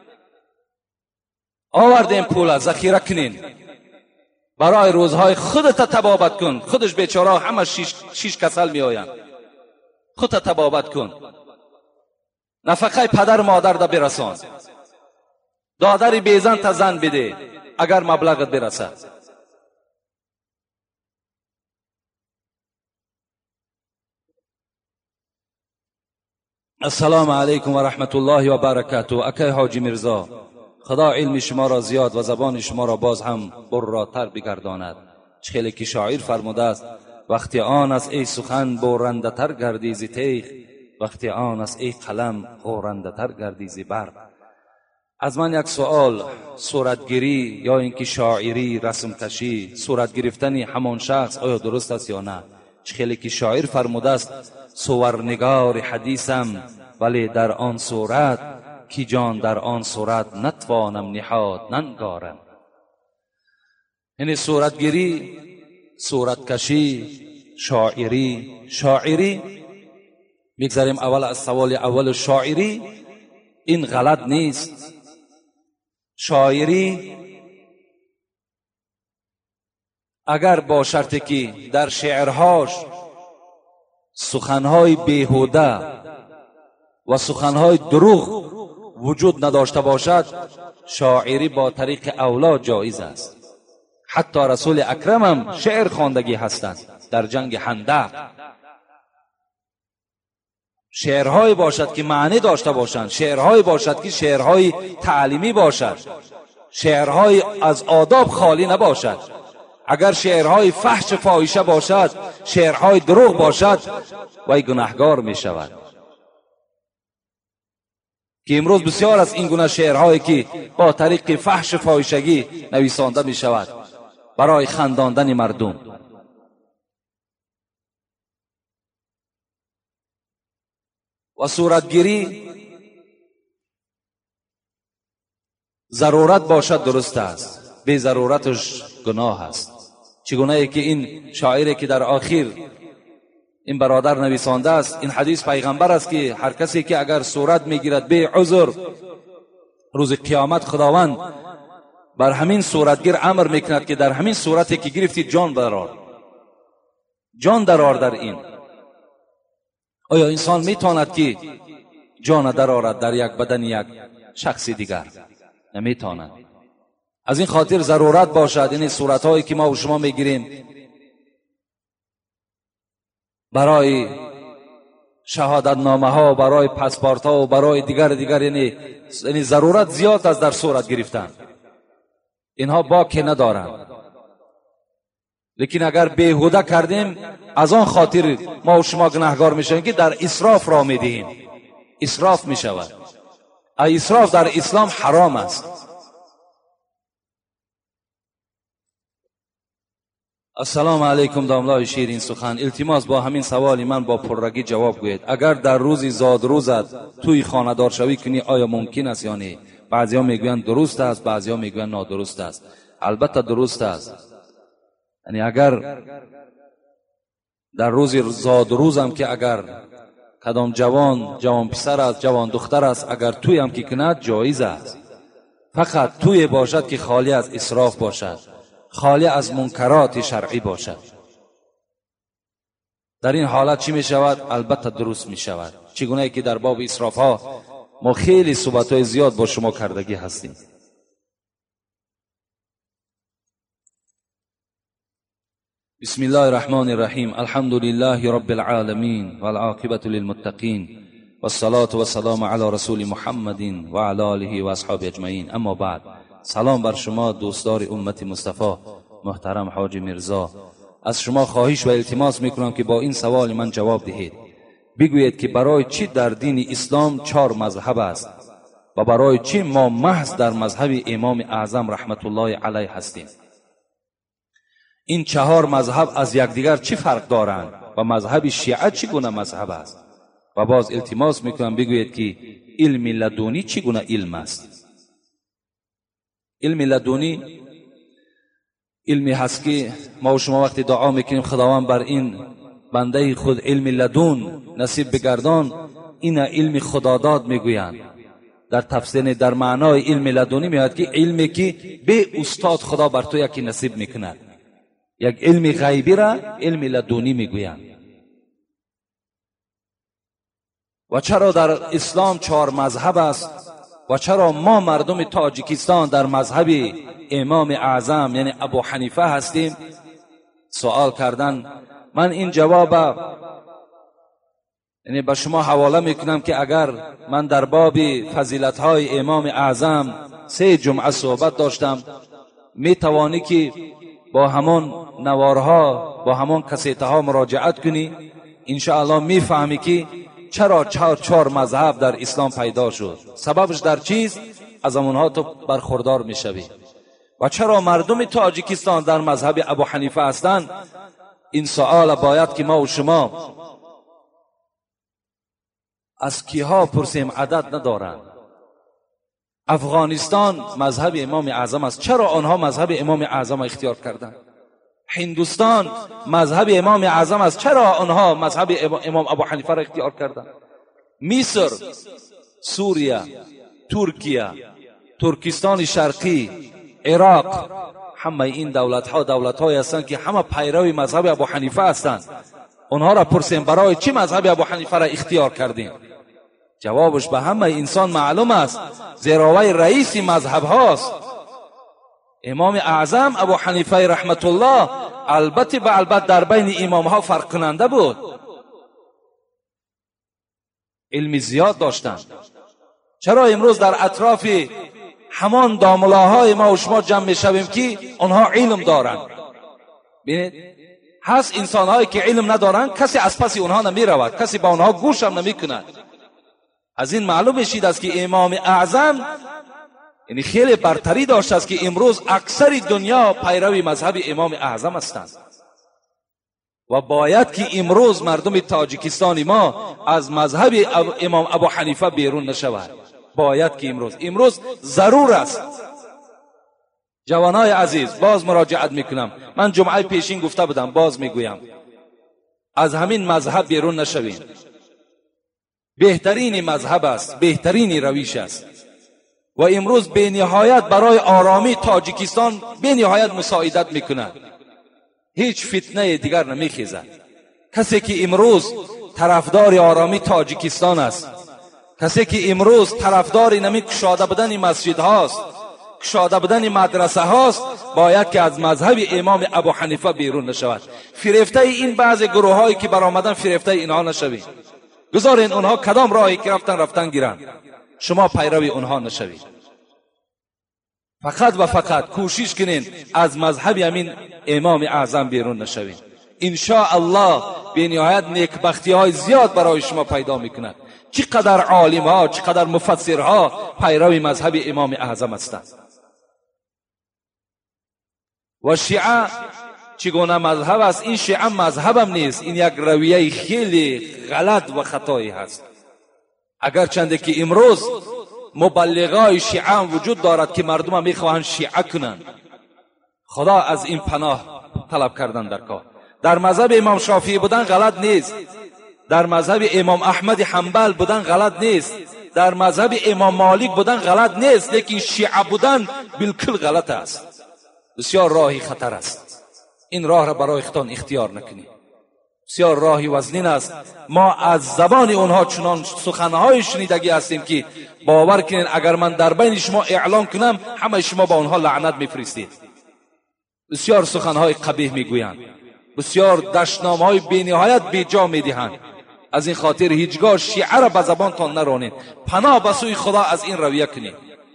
Speaker 1: آوردیم پول ذخیره کنین برای روزهای خودت تبابت کن. خودش بیچاره همه شیش, شیش کسل می آین. خودت تبابت کن، نفقه پدر مادر دا برسان، دادری بیزن تا زن بده اگر مبلغت برسد. السلام علیکم و رحمت الله و برکاته. اکی حاجی میرزا، خدا علم شما را زیاد و زبان شما را باز هم براتر بگرداند. چخیلی که شاعر فرموده است وقتی آن است ای سخن برنده تر گردی ز تیغ، وقتی آن است ای قلم غورنده تر گردی ز برق. از من یک سوال، صورتگیری یا اینکه شاعری، رسم کشی، صورت گرفتن همان شخص آیا درست است یا نه؟ چخیلی که شاعر فرموده است صورنگار حدیثم ولی در آن صورت کی جان در آن صورت نتوانم نهاد ننگارم. یعنی صورتگیری، صورتکشی، شاعری. شاعری میگذاریم اول از سوال اول. شاعری این غلط نیست. شاعری اگر با شرطی که در شعرهاش سخنهای بیهوده و سخنهای دروغ وجود نداشته باشد، شاعری با طریق اولا جایز است. حتی رسول اکرم هم شعر خواندگی هستند. در جنگ خندق شعرهای باشد که معنی داشته باشند، شعرهای باشد که شعرهای تعلیمی باشد، شعرهای از آداب خالی نباشد. اگر شعرهای فحش فاحشه باشد، شعرهای دروغ باشد، وی گناهگار می شود. که امروز بسیار از این گونه شعرهایی که با طریق فحش فاحشگی نویسانده می شود برای خنداندن مردم. و صورتگیری ضرورت باشد درست است، بی ضرورتش گناه است. چگونه که این شاعری که در آخر این برادر نویسانده است، این حدیث پیغمبر است که هر کسی که اگر صورت میگیرد به عذر، روز قیامت خداوند بر همین صورتگیر امر میکند که در همین صورتی که گرفتی جان درار، جان درار در این. آیا انسان میتواند که جان درارد در یک بدن یک شخص دیگر؟ نمیتواند. از این خاطر ضرورت باشد این صورتهایی که ما و شما میگیریم برای شهادت نامه ها، برای پاسپورت ها و برای دیگر دیگر، یعنی یعنی ضرورت زیاد است در صورت گرفتن. اینها باکی ندارند. لیکن اگر بیهوده کردیم از آن خاطر ما و شما گناهگار میشیم که در اسراف را میدهیم. اسراف میشود. اسراف در اسلام حرام است. السلام علیکم داملای شیرین سخن. التماس با همین سوالی من با پررگی جواب گوید. اگر در روزی زاد روزت توی خانه‌دار شوی کنی آیا ممکن است یا نه؟ بعضیا میگویند درست است، بعضیا میگویند نادرست است. البته درست است. یعنی اگر در روزی زاد روزم که اگر کدام جوان جوان پسر است، جوان دختر است، اگر توی هم که کند جایز است، فقط توی باشد که خالی از اسراف باشد، خالی از منکرات شرعی باشد. در این حالت چی می شود؟ البته درست می شود. چگونه که در باب اسراف ها ما خیلی صحبت های زیاد با شما کردگی هستیم. بسم الله الرحمن الرحیم. الحمد لله رب العالمین والعاقبة للمتقین والصلاة والسلام علی رسول محمد و علی آله و اصحابه اجمعین. اما بعد، سلام بر شما دوستدار امت مصطفی محترم حاجی میرزا. از شما خواهش و التماس میکنم که با این سوال من جواب دهید. بگویید که برای چی در دین اسلام چهار مذهب است و برای چی ما محض در مذهب امام اعظم رحمت الله علیه هستیم؟ این چهار مذهب از یکدیگر چی فرق دارند و مذهب شیعه چگونه مذهب است؟ و باز التماس میکنم بگویید که علم لدونی چگونه علم است؟ علم لدونی علمی هست که ما و شما وقتی دعا میکنیم خداوند بر این بنده خود علم لدون نصیب بگردان، این علم خداداد میگویند. در تفسیر در معنای علم لدونی میاد که علمی که به استاد خدا بر تو یکی نصیب میکند، یک علم غیبی را علم لدونی میگویند. و چرا در اسلام چهار مذهب است و چرا ما مردم تاجیکستان در مذهب امام اعظم یعنی ابو حنیفه هستیم؟ سوال کردن. من این جواب یعنی به شما حواله میکنم که اگر من در باب فضیلت های امام اعظم سه جمعه صحبت داشتم، میتوانی که با همون نوارها با همون کسیته ها مراجعت کنی، انشاءالله میفهمی که چرا چهار چهار مذهب در اسلام پیدا شد، سببش در چیز از همونها تو برخوردار میشوی. و چرا مردم تاجیکستان در مذهب ابو حنیفه هستند؟ این سوال باید که ما و شما از کیها پرسیم، عدد ندارند. افغانستان مذهب امام اعظم است، چرا آنها مذهب امام اعظم اختیار کردند؟ هندوستان مذهب امام اعظم است، چرا آنها مذهب امام ابو حنیفه را اختیار کردند؟ مصر، سوریه، ترکیه، ترکستان شرقی، عراق، همه این دولت ها دولت های هستند که همه پیروی مذهب ابو حنیفه هستند. اونها را پرسیم برای چی مذهب ابو حنیفه را اختیار کردیم؟ جوابش به همه انسان معلوم است، زیراوی رئیس مذهب هاست. امام اعظم ابو حنیفه رحمت الله البته به البته در بین امام ها فرق کننده بود، علم زیاد داشتند. چرا امروز در اطراف همان داملاهای ما و شما جمع میشویم که آنها علم دارند؟ ببینید، هست انسانهایی که علم ندارند، کسی از پس اونها نمی رود، کسی با اونها گوش هم نمی کند. از این معلوم میشید است که امام اعظم یعنی خیلی برتری داشته است که امروز اکثر دنیا پیروی مذهب امام اعظم هستند. و باید که امروز مردم تاجیکستان ما از مذهب امام ابو حنیفه بیرون نشود. باید که امروز امروز ضرور است. جوانای عزیز، باز مراجعت میکنم، من جمعه پیشین گفته بودم، باز میگویم، از همین مذهب بیرون نشویم. بهترین مذهب است، بهترین روش است و امروز به نهایت برای آرامی تاجیکستان به نهایت مساعدت میکند. هیچ فتنه دیگر نمیخیزد. کسی که امروز طرفدار آرامی تاجیکستان است، کسی که امروز طرفدار نمی کشاده بودن مسجد هاست، کشاده بودن مدرسه هاست، باید که از مذهب امام ابو حنیفه بیرون نشود. فریفته این بعض گروه هایی که برآمدن فریفته اینها نشوید. گذارین اونها کدام راهی که رفتن رفتن گیرن، شما پیروی اونها نشوید. فقط و فقط کوشش کنین از مذهب همین امام اعظم بیرون نشوید. ان شاء الله به نهایت نیکبختی های زیاد برای شما پیدا میکند. چقدر عالم ها، چقدر مفسر ها پیروی مذهب امام اعظم هستند. و شیعه چگونه مذهب است؟ این شیعه مذهبم نیست، این یک رویه خیلی غلط و خطایی هست. اگر چنده که امروز مبلغای شیعه وجود دارد که مردم هم میخواهند شیعه کنند، خدا از این پناه طلب کردن در کار. در مذهب امام شافعی بودن غلط نیست، در مذهب امام احمد حنبل بودن غلط نیست، در مذهب امام مالک بودن غلط نیست، لیکن شیعه بودن بالکل غلط است. بسیار راهی خطر است. این راه را برای خودتان اختیار نکنید. بسیار راهی وزنین است. ما از زبان اونها چنان سخنهای شنیدگی هستیم که باور کنین اگر من در بین شما اعلان کنم همه شما با اونها لعنت میفرستید. بسیار سخنهای قبیح میگویند، بسیار دشنامهای بی‌نهایت بیجا میدهند. از این خاطر هیچگاه شیعه را به زبانتان نرانید، پناه به سوی خدا از این رویه کنید.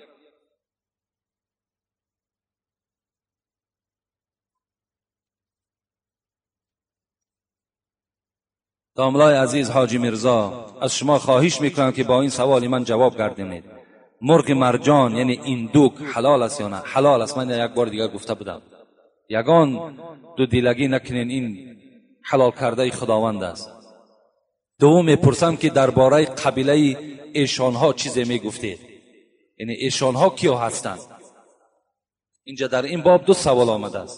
Speaker 1: داملای عزیز حاجی میرزا، از شما خواهش میکنم که با این سوال من جواب گردونید. مرغ مرجان یعنی ایندوک حلال است یا نه؟ حلال است. من یک بار دیگر گفته بودم، یگان دو دیلگی نکنین، این حلال کرده خداوند است. دوم میپرسم که درباره قبیله ایشانها چیزی میگفتید، یعنی ایشانها کیا هستند؟ اینجا در این باب دو سوال آمده است.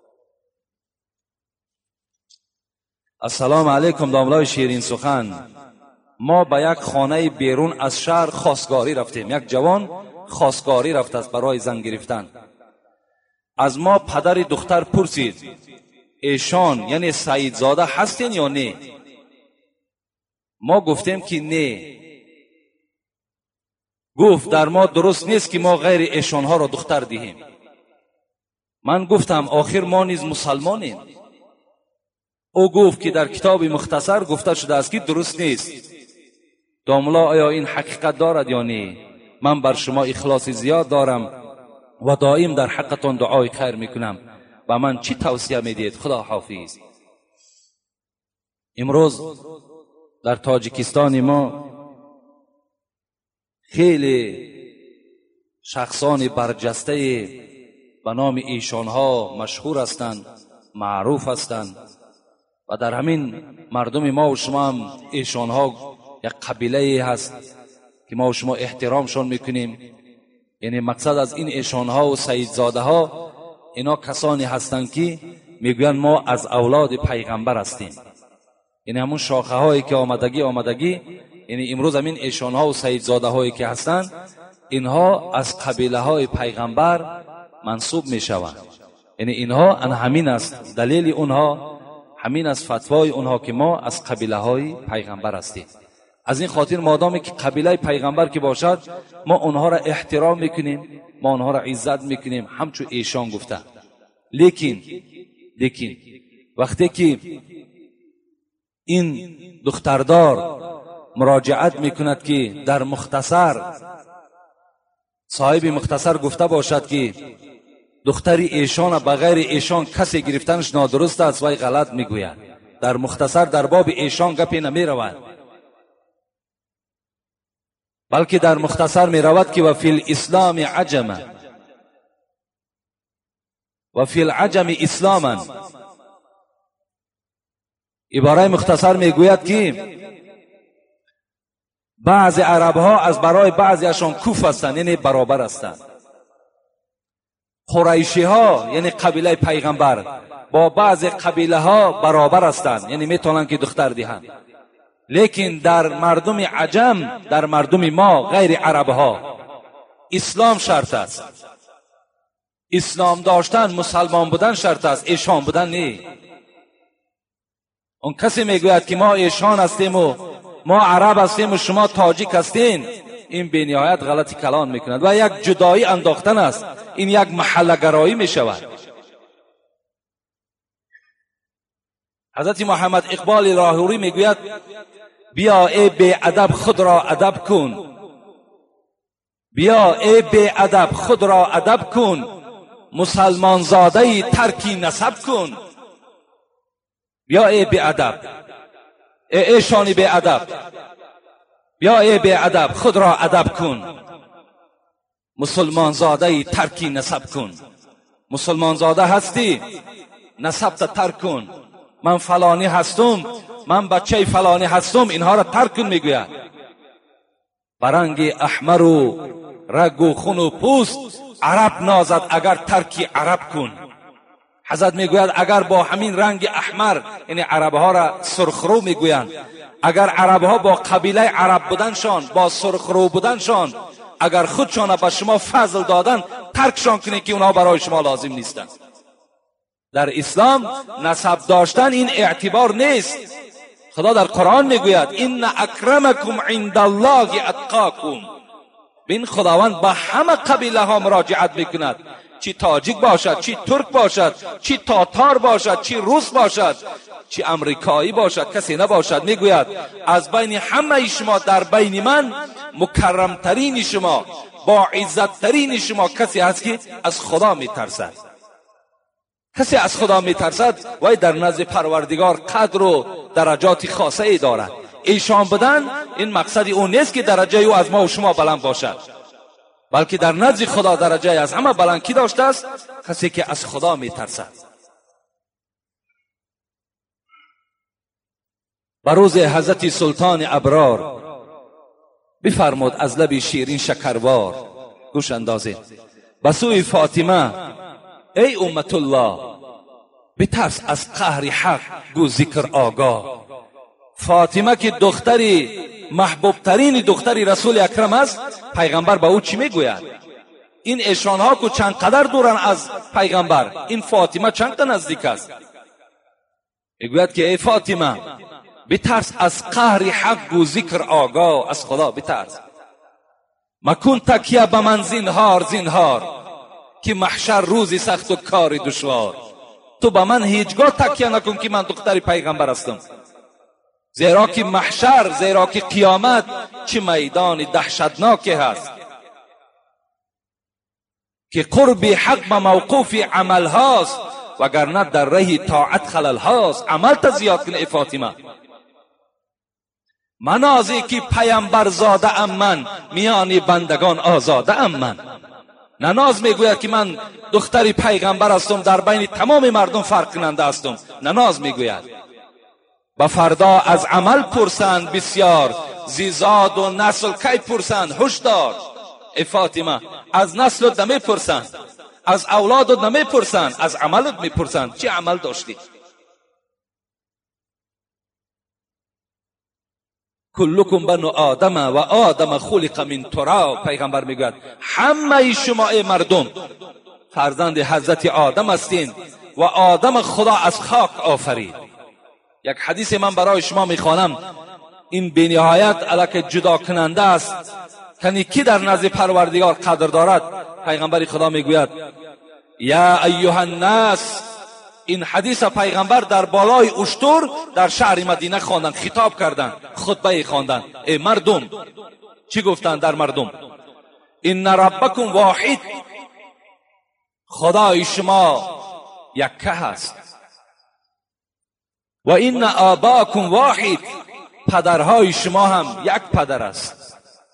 Speaker 1: السلام علیکم داملای شیرین سخن. ما به یک خانه بیرون از شهر خواستگاری رفتیم. یک جوان خواستگاری رفته است برای زن گرفتن. از ما پدر دختر پرسید ایشان یعنی سعید زاده هستین یا نه؟ ما گفتیم که نه. گفت در ما درست نیست که ما غیر ایشانها را دختر دهیم. من گفتم آخر ما نیز مسلمانیم. او گفت که در کتاب مختصر گفته شده است که درست نیست. داملا آیا این حقیقت دارد یا نه؟ من بر شما اخلاص زیاد دارم و دائم در حقتان دعای خیر میکنم. و من چی توصیه میدید؟ خدا حافظ. امروز در تاجیکستان ما خیلی شخصان برجسته به نام ایشانها مشهور هستند، معروف هستند و در همین مردم ما و شما هم ایشانها یک قبیله هست که ما و شما احترامشان میکنیم. یعنی مقصد از این ایشانها و سیدزاده ها اینا کسانی هستند که میگویند ما از اولاد پیغمبر هستیم. یعنی همون شاخه هایی که آمدگی آمدگی یعنی امروز همین ایشانها و سیدزاده هایی که هستند اینها از قبیله های پیغمبر منصوب میشوند. یعنی اینها ان همین است، دلیل اونها همین از فتوای اونها که ما از قبیله های پیغمبر هستیم. از این خاطر مادامی که قبیله پیغمبر که باشد ما اونها را احترام میکنیم، ما اونها را عزت میکنیم همچون ایشان گفته. لیکن لیکن وقتی که این دختردار مراجعت میکند که در مختصر صاحب مختصر گفته باشد که دختری ایشان بغیر ایشان کسی گرفتنش نادرست است، وای غلط میگوید. در مختصر در باب ایشان گپی نمی رود، بلکه در مختصر می رود که و فی الاسلام عجما و فی العجم اسلاما. عباره مختصر می گوید که بعض عرب ها از برای بعضی اشان کوف هستند، یعنی برابر هستند. قریشی ها یعنی قبیله پیغمبر با بعض قبیله ها برابر هستند، یعنی میتونن که دختر دهند. لیکن در مردم عجم، در مردم ما غیر عرب ها اسلام شرط است. اسلام داشتن، مسلمان بودن شرط است، ایشان بودن نه. اون کسی میگوید که ما ایشان هستیم و ما عرب هستیم و شما تاجیک هستین، این بی نهایت غلطی کلام میکند و یک جدایی انداختن است. این یک محله گرایی میشود. حضرت محمد اقبال لاهوری میگوید بیا ای بی ادب خود را ادب کن، بیا ای بی ادب خود را ادب کن، مسلمان زاده ترکی نسب کن. بیا ای بی ادب، ای ایشانی بی ادب، بیا ای بی ادب خود را ادب کن، مسلمان زاده ترکی نسب کن. مسلمان زاده هستی، نسب تا ترک کن. من فلانی هستم، من بچه فلانی هستم، اینها را ترک کن. میگوید برنگ احمر و رگ و خون و پوست عرب نازد اگر ترکی عرب کن. حضرت میگوید اگر با همین رنگ احمر، یعنی عرب ها را سرخرو میگویند، اگر عرب ها با قبیله عرب بودنشان، با سرخرو بودنشان، اگر خودشان به شما فضل دادن، ترکشان کنید که اونها برای شما لازم نیستند. در اسلام نسب داشتن این اعتبار نیست. خدا در قرآن میگوید ان اکرمکم عند الله اتقاکم. بین خداوند با همه قبیله ها مراجعت میکند، چی تاجیک باشد، چی ترک باشد، چی تاتار باشد، چی روس باشد، چی امریکایی باشد، کسی نباشد. میگوید از بین همه شما در بین من مکرمترین شما، با عزتترین شما کسی هست که از خدا میترسد. کسی از خدا میترسد وای در نزد پروردگار قدر و درجات خاصه ای دارد. ایشان بدن این مقصد اون نیست که درجه او از ما و شما بلند باشد، بلکه در نزد خدا درجه از همه بلند کی داشته است؟ کسی که از خدا میترسد. بر روز حضرت سلطان ابرار بفرمود از لب شیرین شکروار گوش اندازید به سوی فاطمه: ای امت الله، بترس از قهر حق، گو ذکر آگاه. فاطمه که دختری محبوب ترین دختری رسول اکرم است، پیغمبر به او چی میگوید؟ این ایشان ها که چند قدر دورن از پیغمبر، این فاطمه چند تا نزدیک است. میگوید که ای فاطمه، بترس از قهر حق و ذکر آگاه. از خدا بترس. مکن تکیه به من زینهار زینهار، که محشر روزی سخت و کار دشوار. تو به من هیچگاه تکیه نکن که من دختر پیغمبر هستم، زیرا که محشر، زیرا که قیامت چه میدان دهشتناکی هست که قرب حق به موقوف عمل هاست، وگرنه در راه طاعت خلل هاست. عمل تا زیاد کن ای فاطمه. منازی که پیامبر زاده ام من، میان بندگان آزاده ام من. نناز میگوید که من دختری پیغمبر هستم، در بین تمام مردم فرق کننده هستم. نناز میگوید با فردا از عمل پرسند بسیار، زیزاد و نسل کی پرسند هشدار. ای فاطمه، از نسلت نمی پرسند، از اولادت نمی پرسند، از عملت می پرسند. چه عمل داشتی؟ کلکم بنو آدم و آدم خلق من تراب. پیغمبر میگوید همه شما ای مردم فرزند حضرت آدم هستین و آدم خدا از خاک آفرید. یک حدیث من برای شما میخوانم، این بی نهایت الک جدا کننده است. کنی کی در نزد پروردگار قدر دارد؟ پیغمبر خدا میگوید یا ایها الناس. این حدیث پیغمبر در بالای اشتر در شهر مدینه خواندن، خطاب کردند، خطبه خواندند. ای مردم، چی گفتند در مردم؟ ان ربکم واحد، خدای شما یکه هست. و ان آباکم واحد، پدرهای شما هم یک پدر است.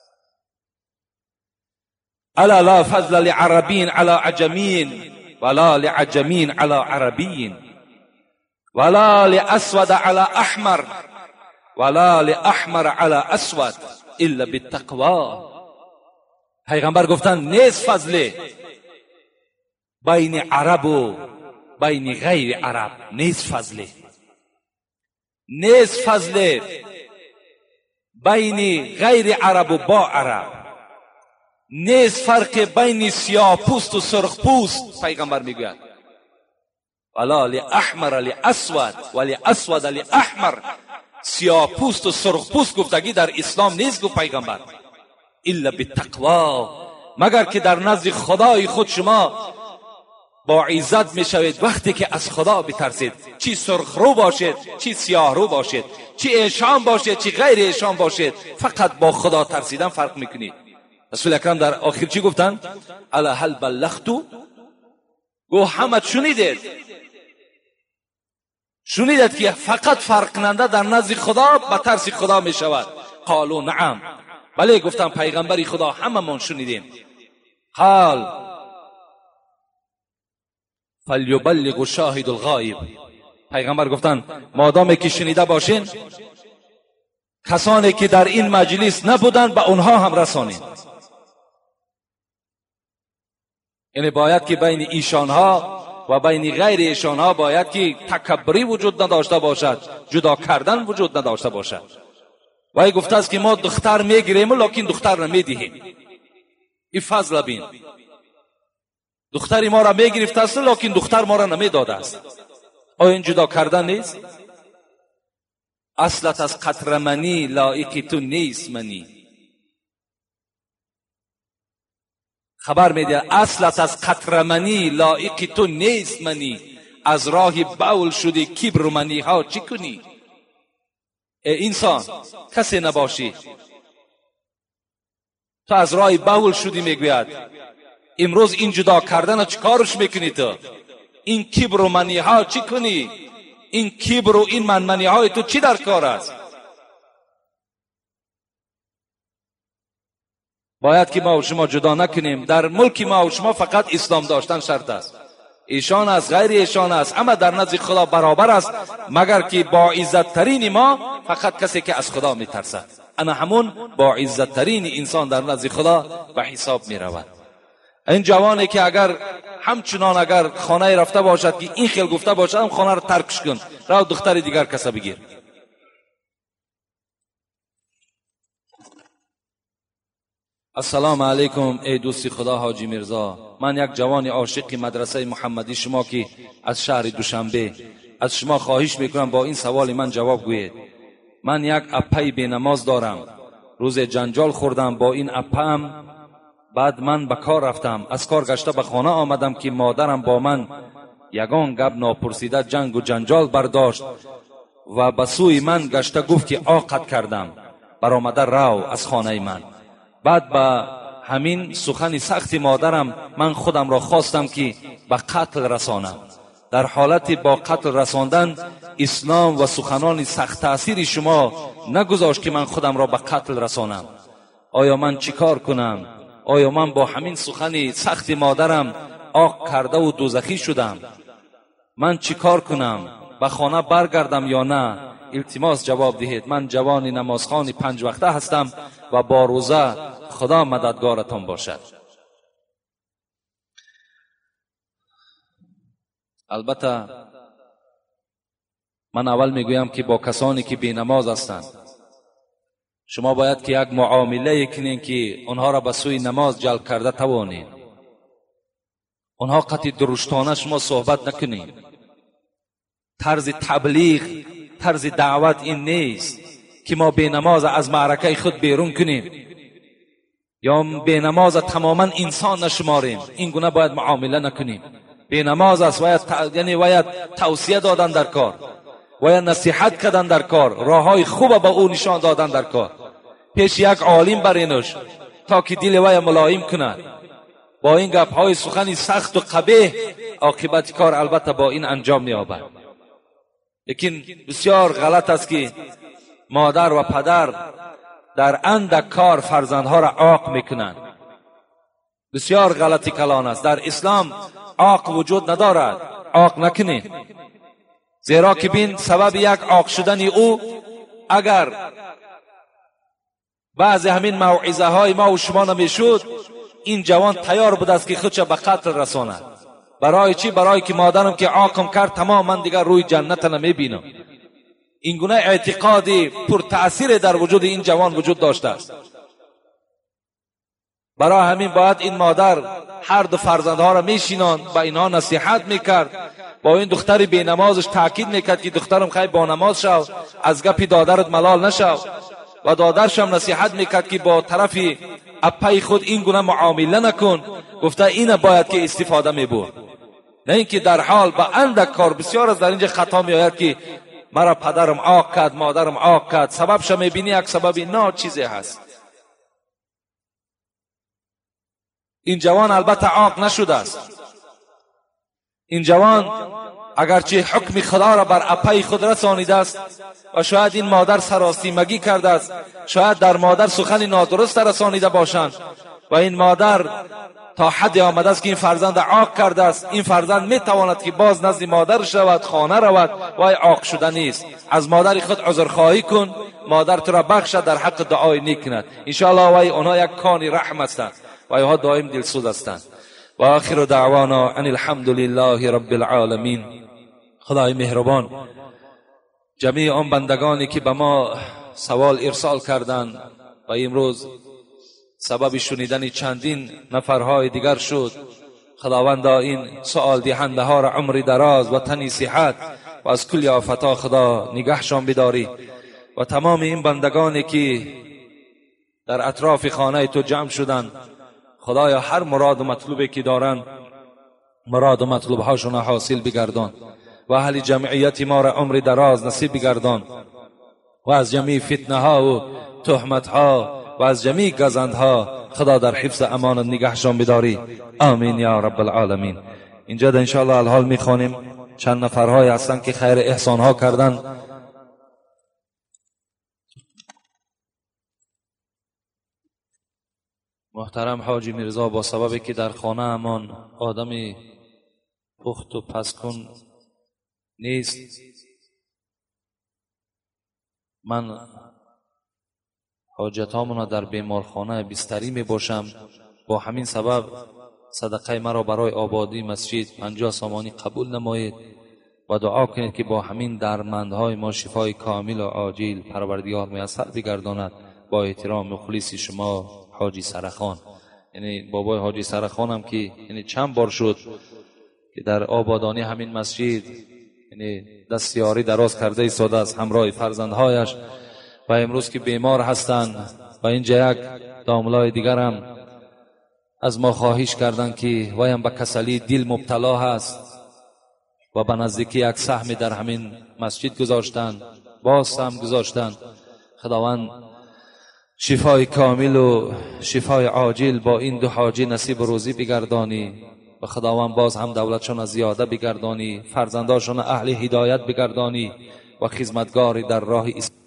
Speaker 1: الا لا فضل لعربین علی عجمین، ولا لعجمین علی عربین، ولا لاسود علی احمر، ولا لاحمر علی اسود، الا بالتقوی. پیغمبر گفتند نیست فضل بین عرب و بین غیر عرب، نیست فضل. نیست فضل بین غیر عرب و با عرب. نیست فرق بین سیاه پوست و سرخ پوست. پیغمبر میگوید ولا لاحمر لاسود ولی اسود لاحمر. سیاه پوست و سرخ پوست گفتگی در اسلام نیست. گفت پیغمبر الا بالتقوا، مگر که در نزد خدای خود شما با عزت میشوید وقتی که از خدا بترسید. چی سرخ رو باشید، چی سیاه رو باشید، چی ایشان باشید، چی غیر ایشان باشید، فقط با خدا ترسیدن فرق میکنید. رسول اکرم در آخر چی گفتن؟ الا هل بلغتو؟ گو همه شنیدید، شنیدید که فقط فرق کننده در نزد خدا به ترس خدا می شود. قالوا نعم، بله گفتم پیغمبری خدا همه من شنیدیم. قال فلیبلغ شاهد الغایب. پیغمبر گفتن مادامی که شنیده باشین، کسانی که در این مجلس نبودن به اونها هم رسانید. یعنی باید که بین ایشانها و بین غیر ایشانها باید که تکبری وجود نداشته باشد، جدا کردن وجود نداشته باشد. وای گفته است که ما دختر میگیریم لکن دختر نمیدهیم. این فضل بین، دختری ما را میگرفته است لکن دختر ما را نمیداده است. آیا این جدا کردن نیست؟ اصلت از قطر منی لایق تو نیست منی. خبر میده اصلت از قطر منی لایق تو نیست منی. از راه بول شدی کبر و منی ها چی کنی؟ ای انسان کسی نباشی، تو از راه بول شدی میگوید. امروز این جدا کردن چی کارش میکنی؟ تو این کبر و منی ها چی کنی؟ این کبر و این منمنی های تو چی در کار است؟ باید که ما و شما جدا نکنیم. در ملک ما و شما فقط اسلام داشتن شرط است. ایشان است، غیر ایشان است، اما در نزد خدا برابر است، مگر که با عزت ترین ما فقط کسی که از خدا میترسد، انا همون با عزت ترین انسان در نزد خدا به حساب میرود. این جوانی که اگر همچنان اگر خانه رفته باشد که این خیل گفته باشد هم خانه را ترکش کن، رو دختر دیگر کسا بگیر. السلام علیکم ای دوستی خدا حاجی میرزا. من یک جوان عاشق مدرسه محمدی شما که از شهر دوشنبه، از شما خواهش میکنم با این سوال من جواب گویید. من یک اپه بی نماز دارم، روز جنجال خوردم با این اپم، بعد من به کار رفتم، از کار گشته به خانه آمدم که مادرم با من یگان گپ ناپرسیده جنگ و جنجال برداشت و به سوی من گشته گفت که آقت کردم، برآمده رو از خانه من. بعد با همین سخن سخت مادرم من خودم را خواستم که به قتل رسانم. در حالت با قتل رساندن اسلام و سخنان سخت تأثیر شما نگذاشت که من خودم را به قتل رسانم. آیا من چیکار کنم؟ آیا من با همین سخن سخت مادرم آق کرده و دوزخی شدم؟ من چیکار کنم؟ به خانه برگردم یا نه؟ التماس جواب دهید. من جوان نمازخوان پنج وقته هستم و با روزه، خدا مددگارتان باشد. البته من اول میگویم که با کسانی که بی نماز هستند شما باید که یک معامله کنین که اونها را به سوی نماز جلب کرده توانید. اونها قطع درشتانه شما صحبت نکنید. طرز تبلیغ، طرز دعوت این نیست که ما بی نماز از معرکه خود بیرون کنیم یا بی نماز تماما انسان نشماریم. این گونه باید معامله نکنیم. بی نماز است، باید ت... یعنی باید توصیه دادن در کار، باید نصیحت کردن در کار، راههای خوب به او نشان دادن در کار، پیش یک عالم برینش تا که دل وی ملایم کند. با این گپ های سخنی سخت و قبیح عاقبت کار البته با این انجام می‌یابد. لیکن بسیار غلط است که مادر و پدر در اندک کار فرزندها را عاق میکنند. بسیار غلطی کلان است. در اسلام عاق وجود ندارد. عاق نکنید، زیرا که بین سبب یک عاق شدن او اگر بعضی همین موعظه های ما و شما نمیشد، این جوان تیار بود است که خودش به قتل رساند. برای چی؟ برای که مادرم که عاقم کرد تمام من دیگر روی جنت نمیبینم. این گونه اعتقادی پر تأثیر در وجود این جوان وجود داشته است. برای همین باید این مادر هر دو فرزندها را میشیناند، با اینها نصیحت میکرد، با این دختری بی نمازش تاکید میکرد که دخترم خیلی با نماز شو، از گپی دادرت ملال نشو، و دادرش هم نصیحت میکرد که با طرف اپای خود این گونه معامله نکن. گفته این باید که استفاده میبرد، نه اینکه در حال با اندک کار. بسیار از در اینجا خطا میآید که مرا پدرم عاق کرد، مادرم عاق کرد، سببش میبینی یک سببی نه چیزی هست. این جوان البته عاق نشده است. این جوان اگرچه حکم خدا را بر اپای خود رسانیده است و شاید این مادر سراسیمگی کرده است، شاید در مادر سخن نادرست رسانیده باشند و این مادر تا حد آمده است که این فرزند عاق کرده است، این فرزند میتواند که باز نزد مادرش رود، خانه رود و عاق شده نیست. از مادر خود عذرخواهی کن، مادر تو را بخشد، در حق دعای نیک کند. ان شاء الله وای اونها یک کان رحم هستند و اینها دائم دلسوز هستند. و آخر دعوانا ان الحمد لله رب العالمین. خدای مهربان جمیع آن بندگانی که به ما سوال ارسال کردند و امروز سبب شنیدن چندین نفرهای دیگر شد. خداوندا این سوال دهنده ها را عمر دراز و تنی صحت و از کل آفتا خدا نگهشان بداری و تمام این بندگانی که در اطراف خانه تو جمع شدند خدایا هر مراد و مطلوبی که دارند مراد و مطلوب هاشون حاصل بگردان و اهل جمعیت ما را عمر دراز نصیب بگردان و از جمیع فتنه ها و تهمت ها و از جمیع گزند ها خدا در حفظ امان نگهشان بداری. آمین یا رب العالمین. اینجا ان شاء الله الحال میخوانیم چند نفرهای هستند که خیر احسان ها کردند. محترم حاجی میرزا با سببی که در خانه امان آدمی پخت و پسکن نیست، من حاجتامون در بیمارخانه بستری می باشم، با همین سبب صدقه مرا برای آبادی مسجد پنجاه سامانی قبول نمایید و دعا کنید که با همین درمندهای ما شفای کامل و عاجل پروردگار میسر بگرداند. با احترام مخلص شما حاجی سرخان. یعنی بابای حاجی سرخان هم که یعنی چند بار شد که در آبادانی همین مسجد یعنی دستیاری دراز کرده ایستاده از همراه فرزندهایش و امروز که بیمار هستند و اینجا یک داملای دیگر هم از ما خواهش کردند که وایم به کسلی دل مبتلا هست و به نزدیکی یک سهم در همین مسجد گذاشتند، باز هم گذاشتند. خداوند شفای کامل و شفای عاجل با این دو حاجی نصیب روزی بگردانی و خداوند باز هم دولتشان زیاده بگردانی، فرزنداشان اهل هدایت بگردانی و خدمتگاری در راه اسلام